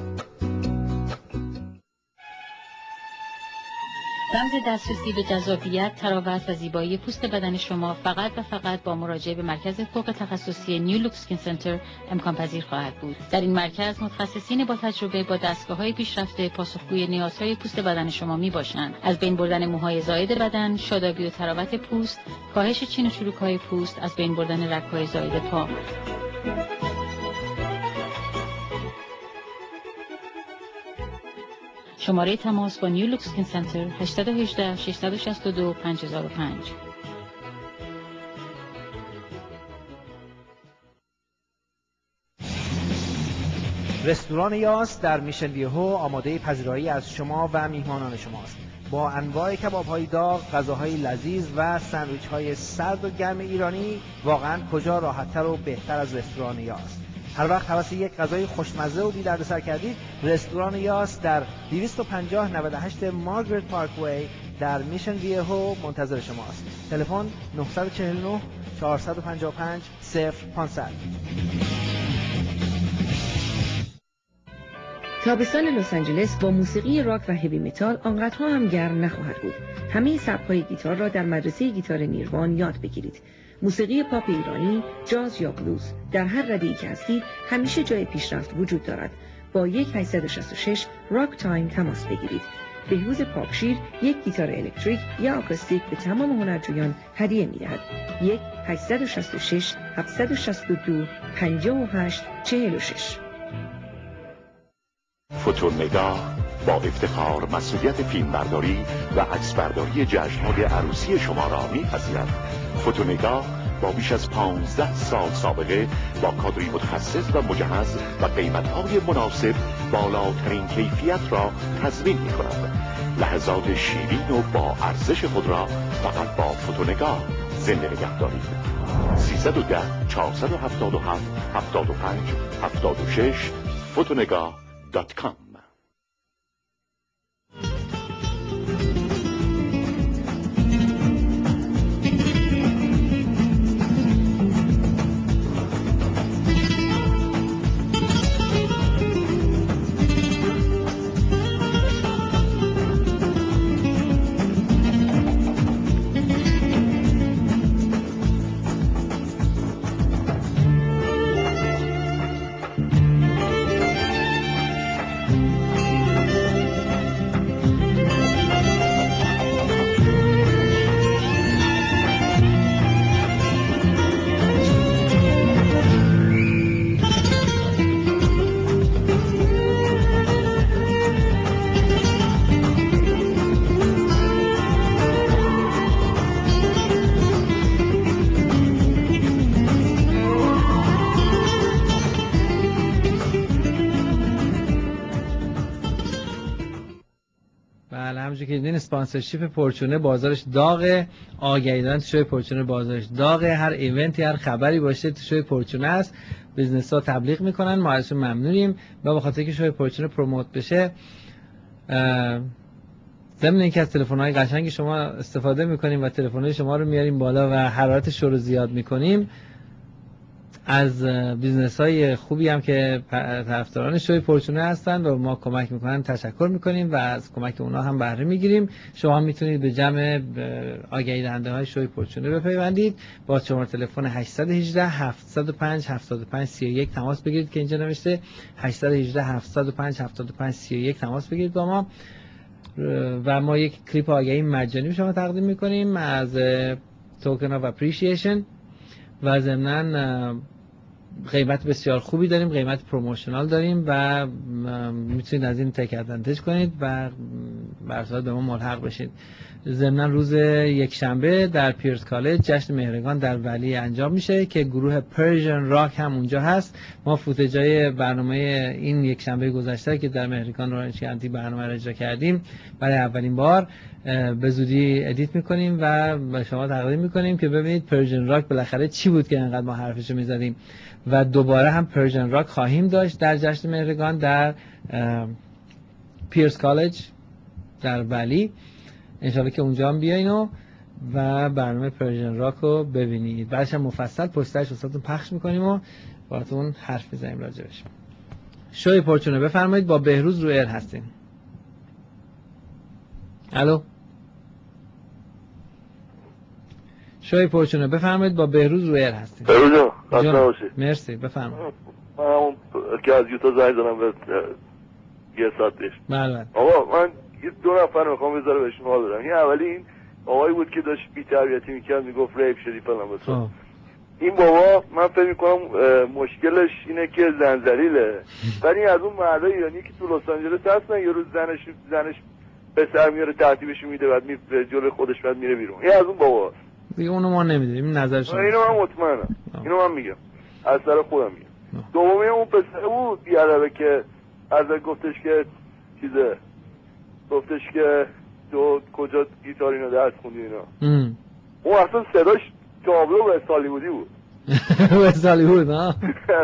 رمز دسترسی به جذابیت، تراوت و زیبایی پوست بدن شما فقط و فقط با مراجعه به مرکز فوق تخصصی نیو لوک اسکین سنتر امکان پذیر خواهد بود. در این مرکز متخصصین با تجربه با دستگاه‌های پیشرفته پاسخگوی نیازهای پوست بدن شما میباشند. از بین بردن موهای زائد بدن، شادابی و تراوت پوست، کاهش چین و چروک‌های پوست، از بین بردن رگ‌های زائد پا. شماره تماس با نیو لوک اسکین سنتر هشت یک هشت شش شش دو پنج صفر پنج. رستوران یاس در میشن ویهو آماده پذیرایی از شما و میهمانان شماست. با انواع کباب‌های داغ، غذاهای لذیذ و ساندویچ‌های سرد و گرم ایرانی، واقعاً کجا راحت‌تر و بهتر از رستوران یاس؟ هر وقت حواس یک غذای خوشمزه و بی دردسر کردید، رستوران یاس در دویست و پنجاه نود و هشت مارگرت پارکوی در میشن ویهو منتظر شماست. تلفن نه چهار نه چهار پنج پنج صفر پانصد. تابستان لس آنجلس با موسیقی راک و هیوی متال آنقدرها هم گرم نخواهد بود. همه سبک‌های گیتار را در مدرسه گیتار نیروان یاد بگیرید. موسیقی پاپ ایرانی، جاز یا بلوز، در هر رده‌ای که هستید همیشه جای پیشرفت وجود دارد. با یک هشت شش شش راک تایم تماس بگیرید. بهروز پاکشیر یک گیتار الکتریک یا آکوستیک به تمام هنرجویان هدیه می‌دهد. یک هشت شش شش هفت شش دو پنج هشت چهار شش. فوتونگاه با افتخار مسئولیت فیلمبرداری و عکسبرداری جشن‌های عروسی شما را می‌پذیرد. فوتونگاه با بیش از پانزده سال سابقه با کادری متخصص و مجهز و قیمت‌های مناسب بالاترین کیفیت را تضمین می‌کند. لحظات شیرین و با ارزش خود را فقط با فوتونگاه زنده نگه دارید. سیصد و ده چهارصد و هفتاد و هفت هفتاد و پنج هفتاد و شش فوتونگاه دات کام. که دیدین اسپانسرشیپ پورچونه بازارش داغه، آگهی دادن تو شوی پورچونه بازارش داغه، هر ایونتی هر خبری باشه تو شوی پورچونه است، بیزنس‌ها تبلیغ میکنن، ما ازشون ممنونیم و به خاطر که شوی پورچونه پروموت بشه ضمن اینکه از تلفن‌های قشنگ شما استفاده میکنیم و تلفن‌های شما رو میاریم بالا و حرارت شو رو زیاد میکنیم، از بیزنس‌های خوبی هم که طرفداران شوی پورچونه هستن و ما کمک میکنن تشکر میکنیم و از کمک اونا هم بهره میگیریم. شما هم میتونید به جمع آگهی دهنده های شوی پورچونه بپیوندید. با شماره تلفن هشت یک هشت هفت صفر پنج هفت پنج سه یک تماس بگیرید که اینجا نوشته هشت یک هشت هفت صفر پنج هفت پنج سه یک تماس بگیرید با ما و ما یک کلیپ آگهی مجانی به شما تقدیم میکنیم از توکن آف اپریشیشن و ضمناً قیمت بسیار خوبی داریم، قیمت پروموشنال داریم و میتونید از این تک ادوانتج کنید و برصورت به ما ملحق بشید. ضمن روز یک شنبه در پیرس کالج جشن مهرگان در ولی انجام میشه که گروه پرژن راک هم اونجا هست. ما فوتجای برنامه این یک شنبه گذشته که در مهرگان اورنج کانتی برنامه را اجرا کردیم برای اولین بار به زودی ادیت میکنیم و به شما تقدیم میکنیم که ببینید پرژن راک بالاخره چی بود که انقدر ما حرفشو میزدیم. و دوباره هم پرژن راک خواهیم داشت در جشن مهرگان در پیرس کالج در ولی. انشالله که اونجا هم بیاین و و برنامه پرژن راک رو ببینید. بعدش هم مفصل پستش واسهتون پخش میکنیم و باهاتون حرف میزنیم راجعش. شوی پورچونه بفرمایید، با بهروز رو ایر هستیم. الو شوی پورچونه بفرمایید، با بهروز رو ایر هستیم. بهروز خسته نباشید. مرسی بفرمایید. من اون که از یوتا زنگ زدم به یه ساعت پیش. بله. آقا من دو نفر میخوام بذاره به شما بدم. این اولی این آقایی بود که داشت بی‌تربیتی میکرد، میگفت ریپ شدی فلان بسا. این بابا من فکر میکنم مشکلش اینه که زنجلیله. ولی از اون مردای ایرانی که تو لس آنجلس هستن یه روز زنش زنش به سر میاره ترتیبش میده بعد میره جلوی خودش بعد میره بیرون. این از اون باباست. دیگه اونو ما نمیدونیم، این نظر شما. اینو من مطمئنم. اینو من میگم. از سر خودم میگم. دومی اون پسر بود بیادبه که از گفتش که چیزه گفتش که تو کجا گیتار اینو درس خوندی اینا. اون اصلا صداش تابلو به هالیوودی بود. به هالیوود ها.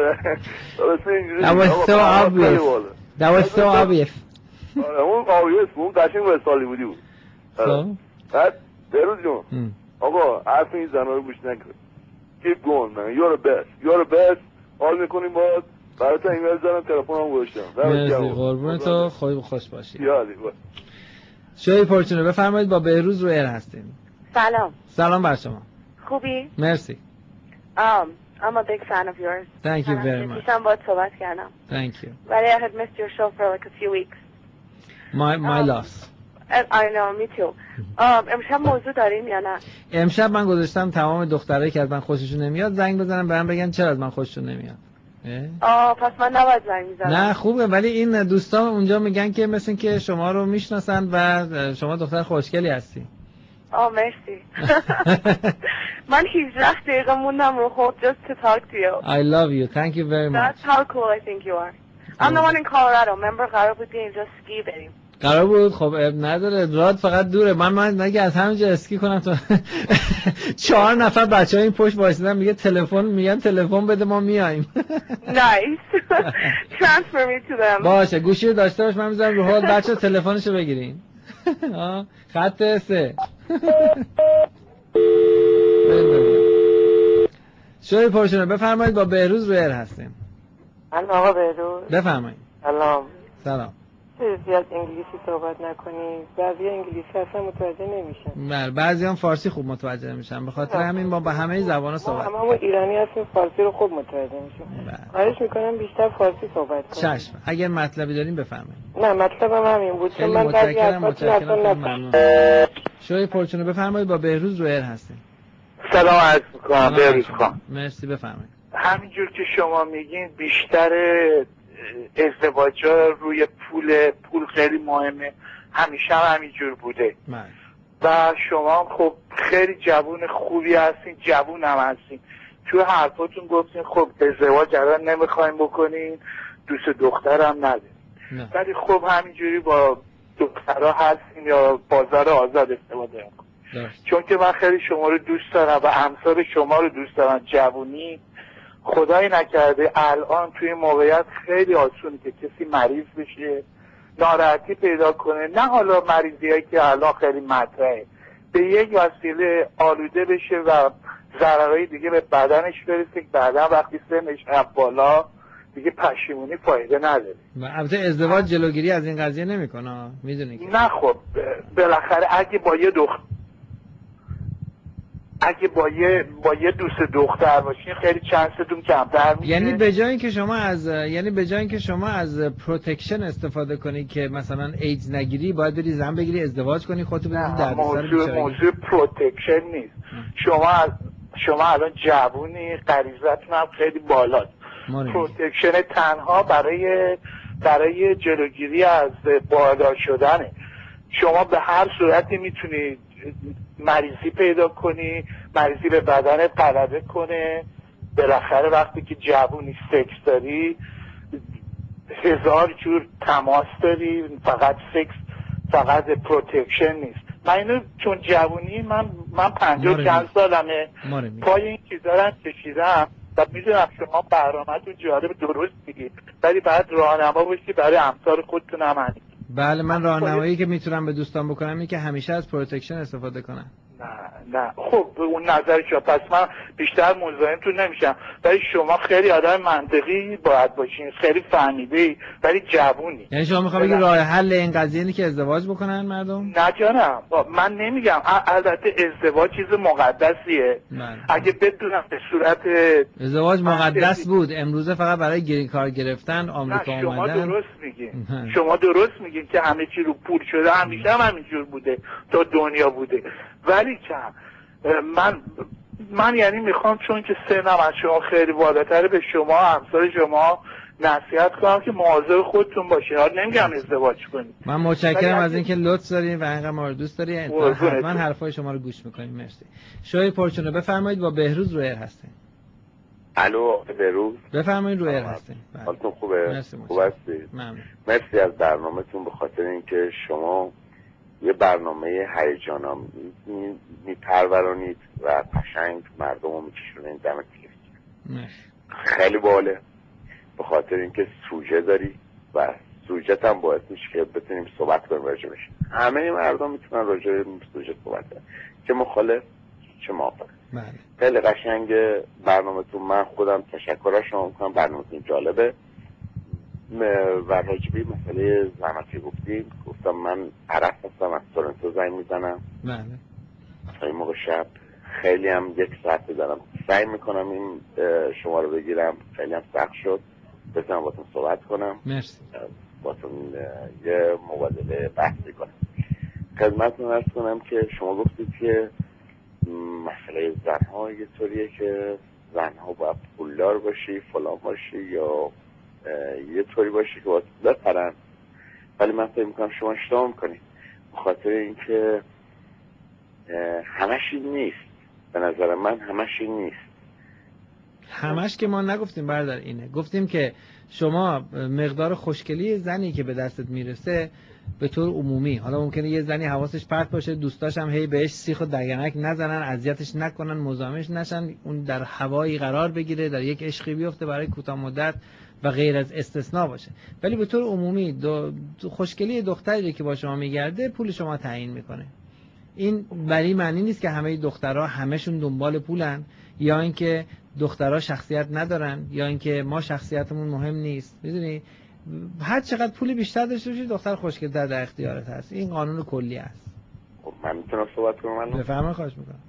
That was so obvious. That was so obvious. اون obvious بود، قشنگ به هالیوودی بود. بعد بروز جون آقا حرف این زنا رو گوش نکن. Keep going man. You're the best. You're the best. حال میکنیم باید برای تا ایمیل زنم تلفنم گوشتم. مرسی قربون تو، خوب خوش باشی. یالی باید. شوی پورچونه بفرمایید، با بهروز رو ایر هستیم. سلام. سلام بر شما. خوبی؟ مرسی. Um, I'm a big fan of yours. Thank you very much. من باید صحبت کردم. Thank you. ولی I had missed your show for like a few weeks. My my um, loss. I know, me too. um, امشب موضوع داریم یا نه؟ امشب من گذاشتم تمام دخترایی که از من خوششون نمیاد زنگ بزنم برام بگن چرا از من خوششون نمیاد. آه پس من نباید زنگ میزنم. نه خوبه، ولی این دوستان اونجا میگن که مثل که شما رو میشناسن و شما دختر خوشگلی هستی. آه مرسی. من هجده دقیقه موندم رو خود just to talk to you. I love you. Thank you very much. That's how cool I think you are. I'm the one in Colorado. Remember قرار بود اینجا اسکی بریم. قرار بود، خب نداره، راد فقط دوره. من من نگه از همینجا اسکی کنم تو چهار نفر بچه‌ها این پشت وایسیدن میگه تلفن، میگن تلفن بده ما میایم. Nice. Transfer me to them. باشه گوشی رو داشته باش، من میذارم رو هول، بچه‌ها تلفنشو بگیرین. خط سه. شوی پورچونه بفرمایید، با بهروز رو ایر هستیم. الو آقا بهروز. بفرمایید. سلام. سلام. زیاد انگلیسی صحبت نکنی، بعضی انگلیسی اصلا متوجه نمیشن. بله بعضی هم فارسی خوب متوجه نمیشن، به خاطر همین ما با همه زبانا صحبت می‌کنیم. ما ایرانی هستیم، فارسی رو خوب متوجه میشیم. خواهش میکنم بیشتر فارسی صحبت کنید. چشم. اگر مطلبی دارین بفرمایید. نه مطلبم همین بود چون من بعضی حرفاتون اصلا نفهمیدم. شوی پورچونه بفرمایید، با بهروز رو ایر هستیم. سلام عرض می‌کنم بهروز خان. مرسی بفرمایید. همینجور که شما میگین بیشتر ازدواجا روی پول پول خیلی مهمه، همیشه هم همینجور بوده. من. و شما خب خیلی جوون خوبی هستین، جوون هم هستین. توی حرفاتون گفتین خب ازدواج الان نمیخوایم بکنین، دوست دخترم ندارین. ولی خب همینجوری با دخترها هستین یا بازار آزاد استفاده میکنین. چون که من خیلی شما رو دوست دارم و امثال شما رو دوست دارم. جوونی خدایی نکرده الان توی موقعیت خیلی آسونه که کسی مریض بشه، ناراحتی پیدا کنه، نه حالا مریضی هایی که الان خیلی مطرحه، به یک وسیله آلوده بشه و ضررهای دیگه به بدنش برسه که بعدا وقتی سنش رفت بالا دیگه پشیمونی فایده نداره. البته ازدواج جلوگیری از این قضیه نمیکنه، میدونی که نه خب بالاخره اگه با یه دختر اگه با یه با یه دوست دختر باشین خیلی چانستون کمتر میشه. یعنی به جای اینکه شما از یعنی به جای اینکه شما از پروتکشن استفاده کنی که مثلا ایدز نگیری، باید بری زن بگیری ازدواج کنی خودت بدی دردسر موضوع موضوع پروتکشن نیست. شما شما الان جوونی، غریزتون هم خیلی بالاست. پروتکشن تنها برای برای جلوگیری از باردار شدنه. شما به هر صورتی میتونید مریضی پیدا کنی، مریضی به بدن غلبه کنه. بالاخره وقتی که جوونی سکس داری هزار جور تماس داری، فقط سکس، فقط پروتکشن نیست. من اینو چون جوونی من من پنجاه و چند سالمه پای این چیزا رو کشیدم و میدونم شما برنامه‌تون جالب درست میگید، ولی بعد راهنما باشی برای امثال خودتون هم همین. بله من راهنمایی که میتونم به دوستان بکنم اینه که همیشه از پروتکشن استفاده کنن. نه نه خب اون نظر شما، پس من بیشتر مزاحمتون نمیشم، ولی شما خیلی آدم منطقی باید باشین، خیلی فهمیده‌ای ولی جوونی. یعنی شما میخوام بگید راه حل این قضیه اینه که ازدواج بکنن مردم؟ نه جانم، من نمیگم. البته ازدواج چیز مقدسیه. من. اگه بدونم به صورت ازدواج مقدس بود امروزه فقط برای گرین کار گرفتن آمریکا اومدن. شما درست میگین. شما درست میگین که همه چی رو پول شده، همیشه هم همینجور بوده تا دنیا بوده. ولی کم من من یعنی میخوام چون که سنم از شما خیلی بالاتره به شما همسر شما نصیحت کنم که مواظب خودتون باشین. حالا نمیگم ازدواج کنید. من متشکرم از اینکه لطف دارین و اینقدر ما رو دوست دارین. حتما حرفای شما رو گوش میکنیم. مرسی. شوی پرچونه بفرمایید. با بهروز رو ایر هستین. الو بهروز بفرمایید. رو ایر هستین. حالتون خوبه؟ مرسی. خوب هستید؟ ممنون. مرسی از برنامه‌تون به خاطر اینکه شما یه برنامه هیجان‌آمیز میپرورانید و قشنگ مردم رو میکشونید دمت گرم. خیلی باله به خاطر اینکه سوژه داری و سوژت هم باعث میشه که بتونیم صحبت کنیم راجع بهش. همه مردم میتونن راجع به سوژه صحبت کنن، چه مخالف چه موافق. خیلی قشنگ برنامه‌تون. من خودم تشکر شما میکنم، برنامه‌تون جالبه. و راجبی مسئله زحمتی گفتیم، گفتم من عرف هستم از تورنتو زنگ میزنم. بله. این موقع شب خیلی هم یک ساعت دارم سعی میکنم این شما رو بگیرم، خیلی هم سخت شد بتونم باتون صحبت کنم. مرسی. باتون یه مبادله بحثی کنم. خدمتتون عرض کنم که شما گفتید که مسئله زنها یه طوریه که زنها باید پولدار باشی، فلان باشی یا یه طوری باشه که باید بپرن، ولی من فکر میکنم شما اشتباه میکنید، به خاطر اینکه همش این نیست. به نظر من همش این نیست. همش که ما نگفتیم برادر، اینه گفتیم که شما مقدار خوشگلی زنی که به دستت میرسه به طور عمومی، حالا ممکنه یه زنی حواسش پرت باشه، دوستاش هم هی بهش سیخ و دگنک نزنن، اذیتش نکنن، مزاحمش نشن، اون در هوایی قرار بگیره، در یک عشقی بیفته برای کوتاه مدت و غیر از استثناء باشه. ولی به طور عمومی دو خوشگلی دختری که با شما میگرده پول شما تعیین میکنه. این برای معنی نیست که همه دخترها همشون دنبال پولن، یا اینکه دخترها شخصیت ندارن، یا اینکه ما شخصیتمون مهم نیست. میدونی هر چقدر پول بیشتر داشته باشی دختر خوشگل‌تر در اختیارت هست. این قانون کلی است. خب من میتونم صحبت کنم الان؟ بفرمایید. خواهش میکنم.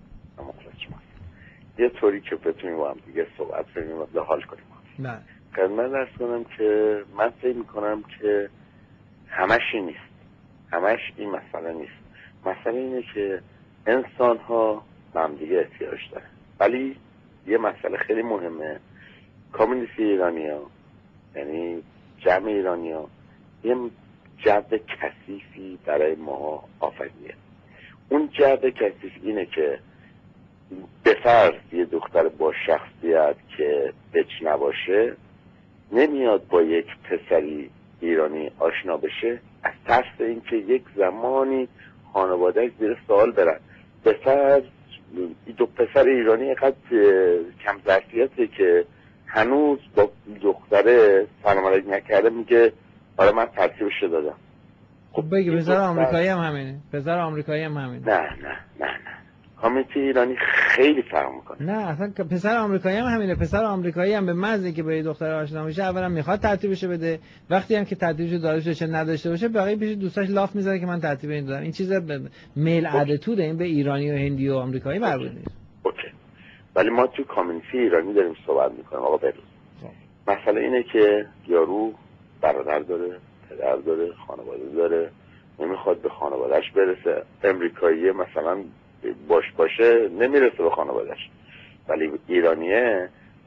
یه طوری که بتونیم با هم دیگه صحبت کنیم و حال کنیم. نه. خدمت عرض کنم که من فکر میکنم که همش این نیست. همش این مسئله نیست. مسئله اینه که انسان ها به هم دیگه احتیاج دارن. ولی یه مسئله خیلی مهمه، کامیونیتی ایرانی ها، یعنی جمع ایرانی ها یه جو کثیفی برای ما آفریده. اون جو کثیف اینه که به فرض یه دختر با شخصیت که بچ نباشه نمیاد با یک پسری ایرانی آشنا بشه از ترس اینکه یک زمانی خانواده‌اش زیر سوال برن. به فرض دو پسر ایرانی اینقدر کم ظرفیته که هنوز با دختره سلام علیک نکرده میگه آره من ترتیبش دادم. خب بگی پسر آمریکایی هم همینه. پسر آمریکایی هم همینه. نه نه نه نه کامیونیتی ایرانی خیلی فرق میکنه. نه اصلا پسر آمریکایی هم همینه. پسر آمریکایی هم به محض اینکه با یه دختر آشنا میشه اولا میخواد ترتیبش بده، وقتی هم که ترتیبش داده چه نداشته باشه بقیه پیش دوستاش لاف میزنه که من ترتیب این دادم. این چیز میل اتیتود، این به ایرانی و هندی و آمریکایی مربوط نیست. اوکی. ولی ما تو کامیونیتی ایرانی داریم صحبت میکنیم آقا بهروز. مسئله اینه که یارو برادر داره، پدر داره، خانواده داره، نمیخواد به خانواده‌اش برسه. امریکایی مثلا باش باشه نمیرسه به خانواده‌اش، ولی ایرانیه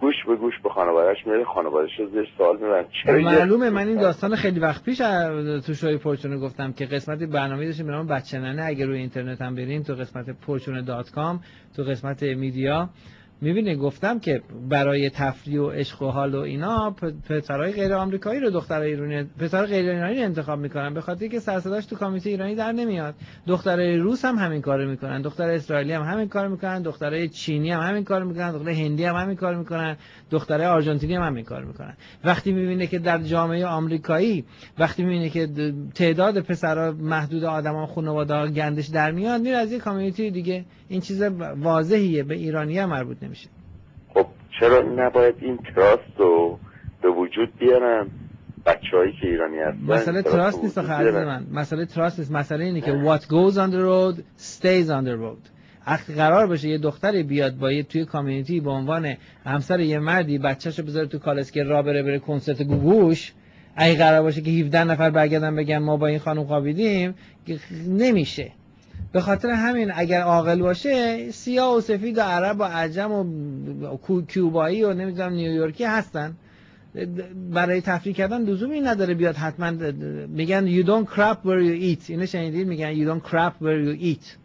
گوش به گوش به خانواده‌اش میره، خانواده‌اش رو زیر سوال میبرن. معلومه. من این داستان خیلی وقت پیش تو شوی پرچونه گفتم که قسمتی برنامه داشتیم به نام بچه ننه. اگه روی اینترنت هم برین تو قسمت پرچونه دات کام تو قسمت میدیا میبینه گفتم که برای تفریح و عشق و حال و اینا پسرای غیر آمریکایی رو دخترای ایرانی پسر غیر ایرانی رو انتخاب میکنن به خاطر که سر صداش تو کمیته ایرانی در نمیاد. دخترای روس هم همین کارو میکنن، دخترای اسرائیلی هم همین کارو میکنن، دخترای چینی هم همین کارو میکنن، دخترای هندی هم همین کارو میکنن، دخترای آرژانتینی هم همین کارو میکنن. وقتی میبینه که در جامعه آمریکایی وقتی میبینه که تعداد پسرا محدود آدما خانواده‌ها گندش در میاد، میره از یه کامیونیتی دیگه. این چیز واضحیه، به ایرانی‌ها مربوط نمیشه. خب چرا نباید این تراست رو به وجود بیارن بچه‌هایی که ایرانی هستن؟ مسئله تراست نیست آخه عزیز من، مسئله تراست نیست. مسئله اینه که what goes on the road stays on the road. وقتی قرار باشه یه دختری بیاد با یه توی کامیونیتی به عنوان همسر یه مردی بچه‌شو بذاره تو کالسکه را بره بره کنسرت گوگوش، اگه قرار باشه که هفده نفر برگردن بگن ما با این خانم خوابیدیم، نمیشه. به خاطر همین اگر عاقل باشه سیاه و سفید و عرب و عجم و کیوبایی و نمیدونم نیویورکی هستن. برای تفریح کردن لزومی نداره بیاد حتما. میگن you don't crap where you eat. اینو شنیدید؟ میگن you don't crap where you eat.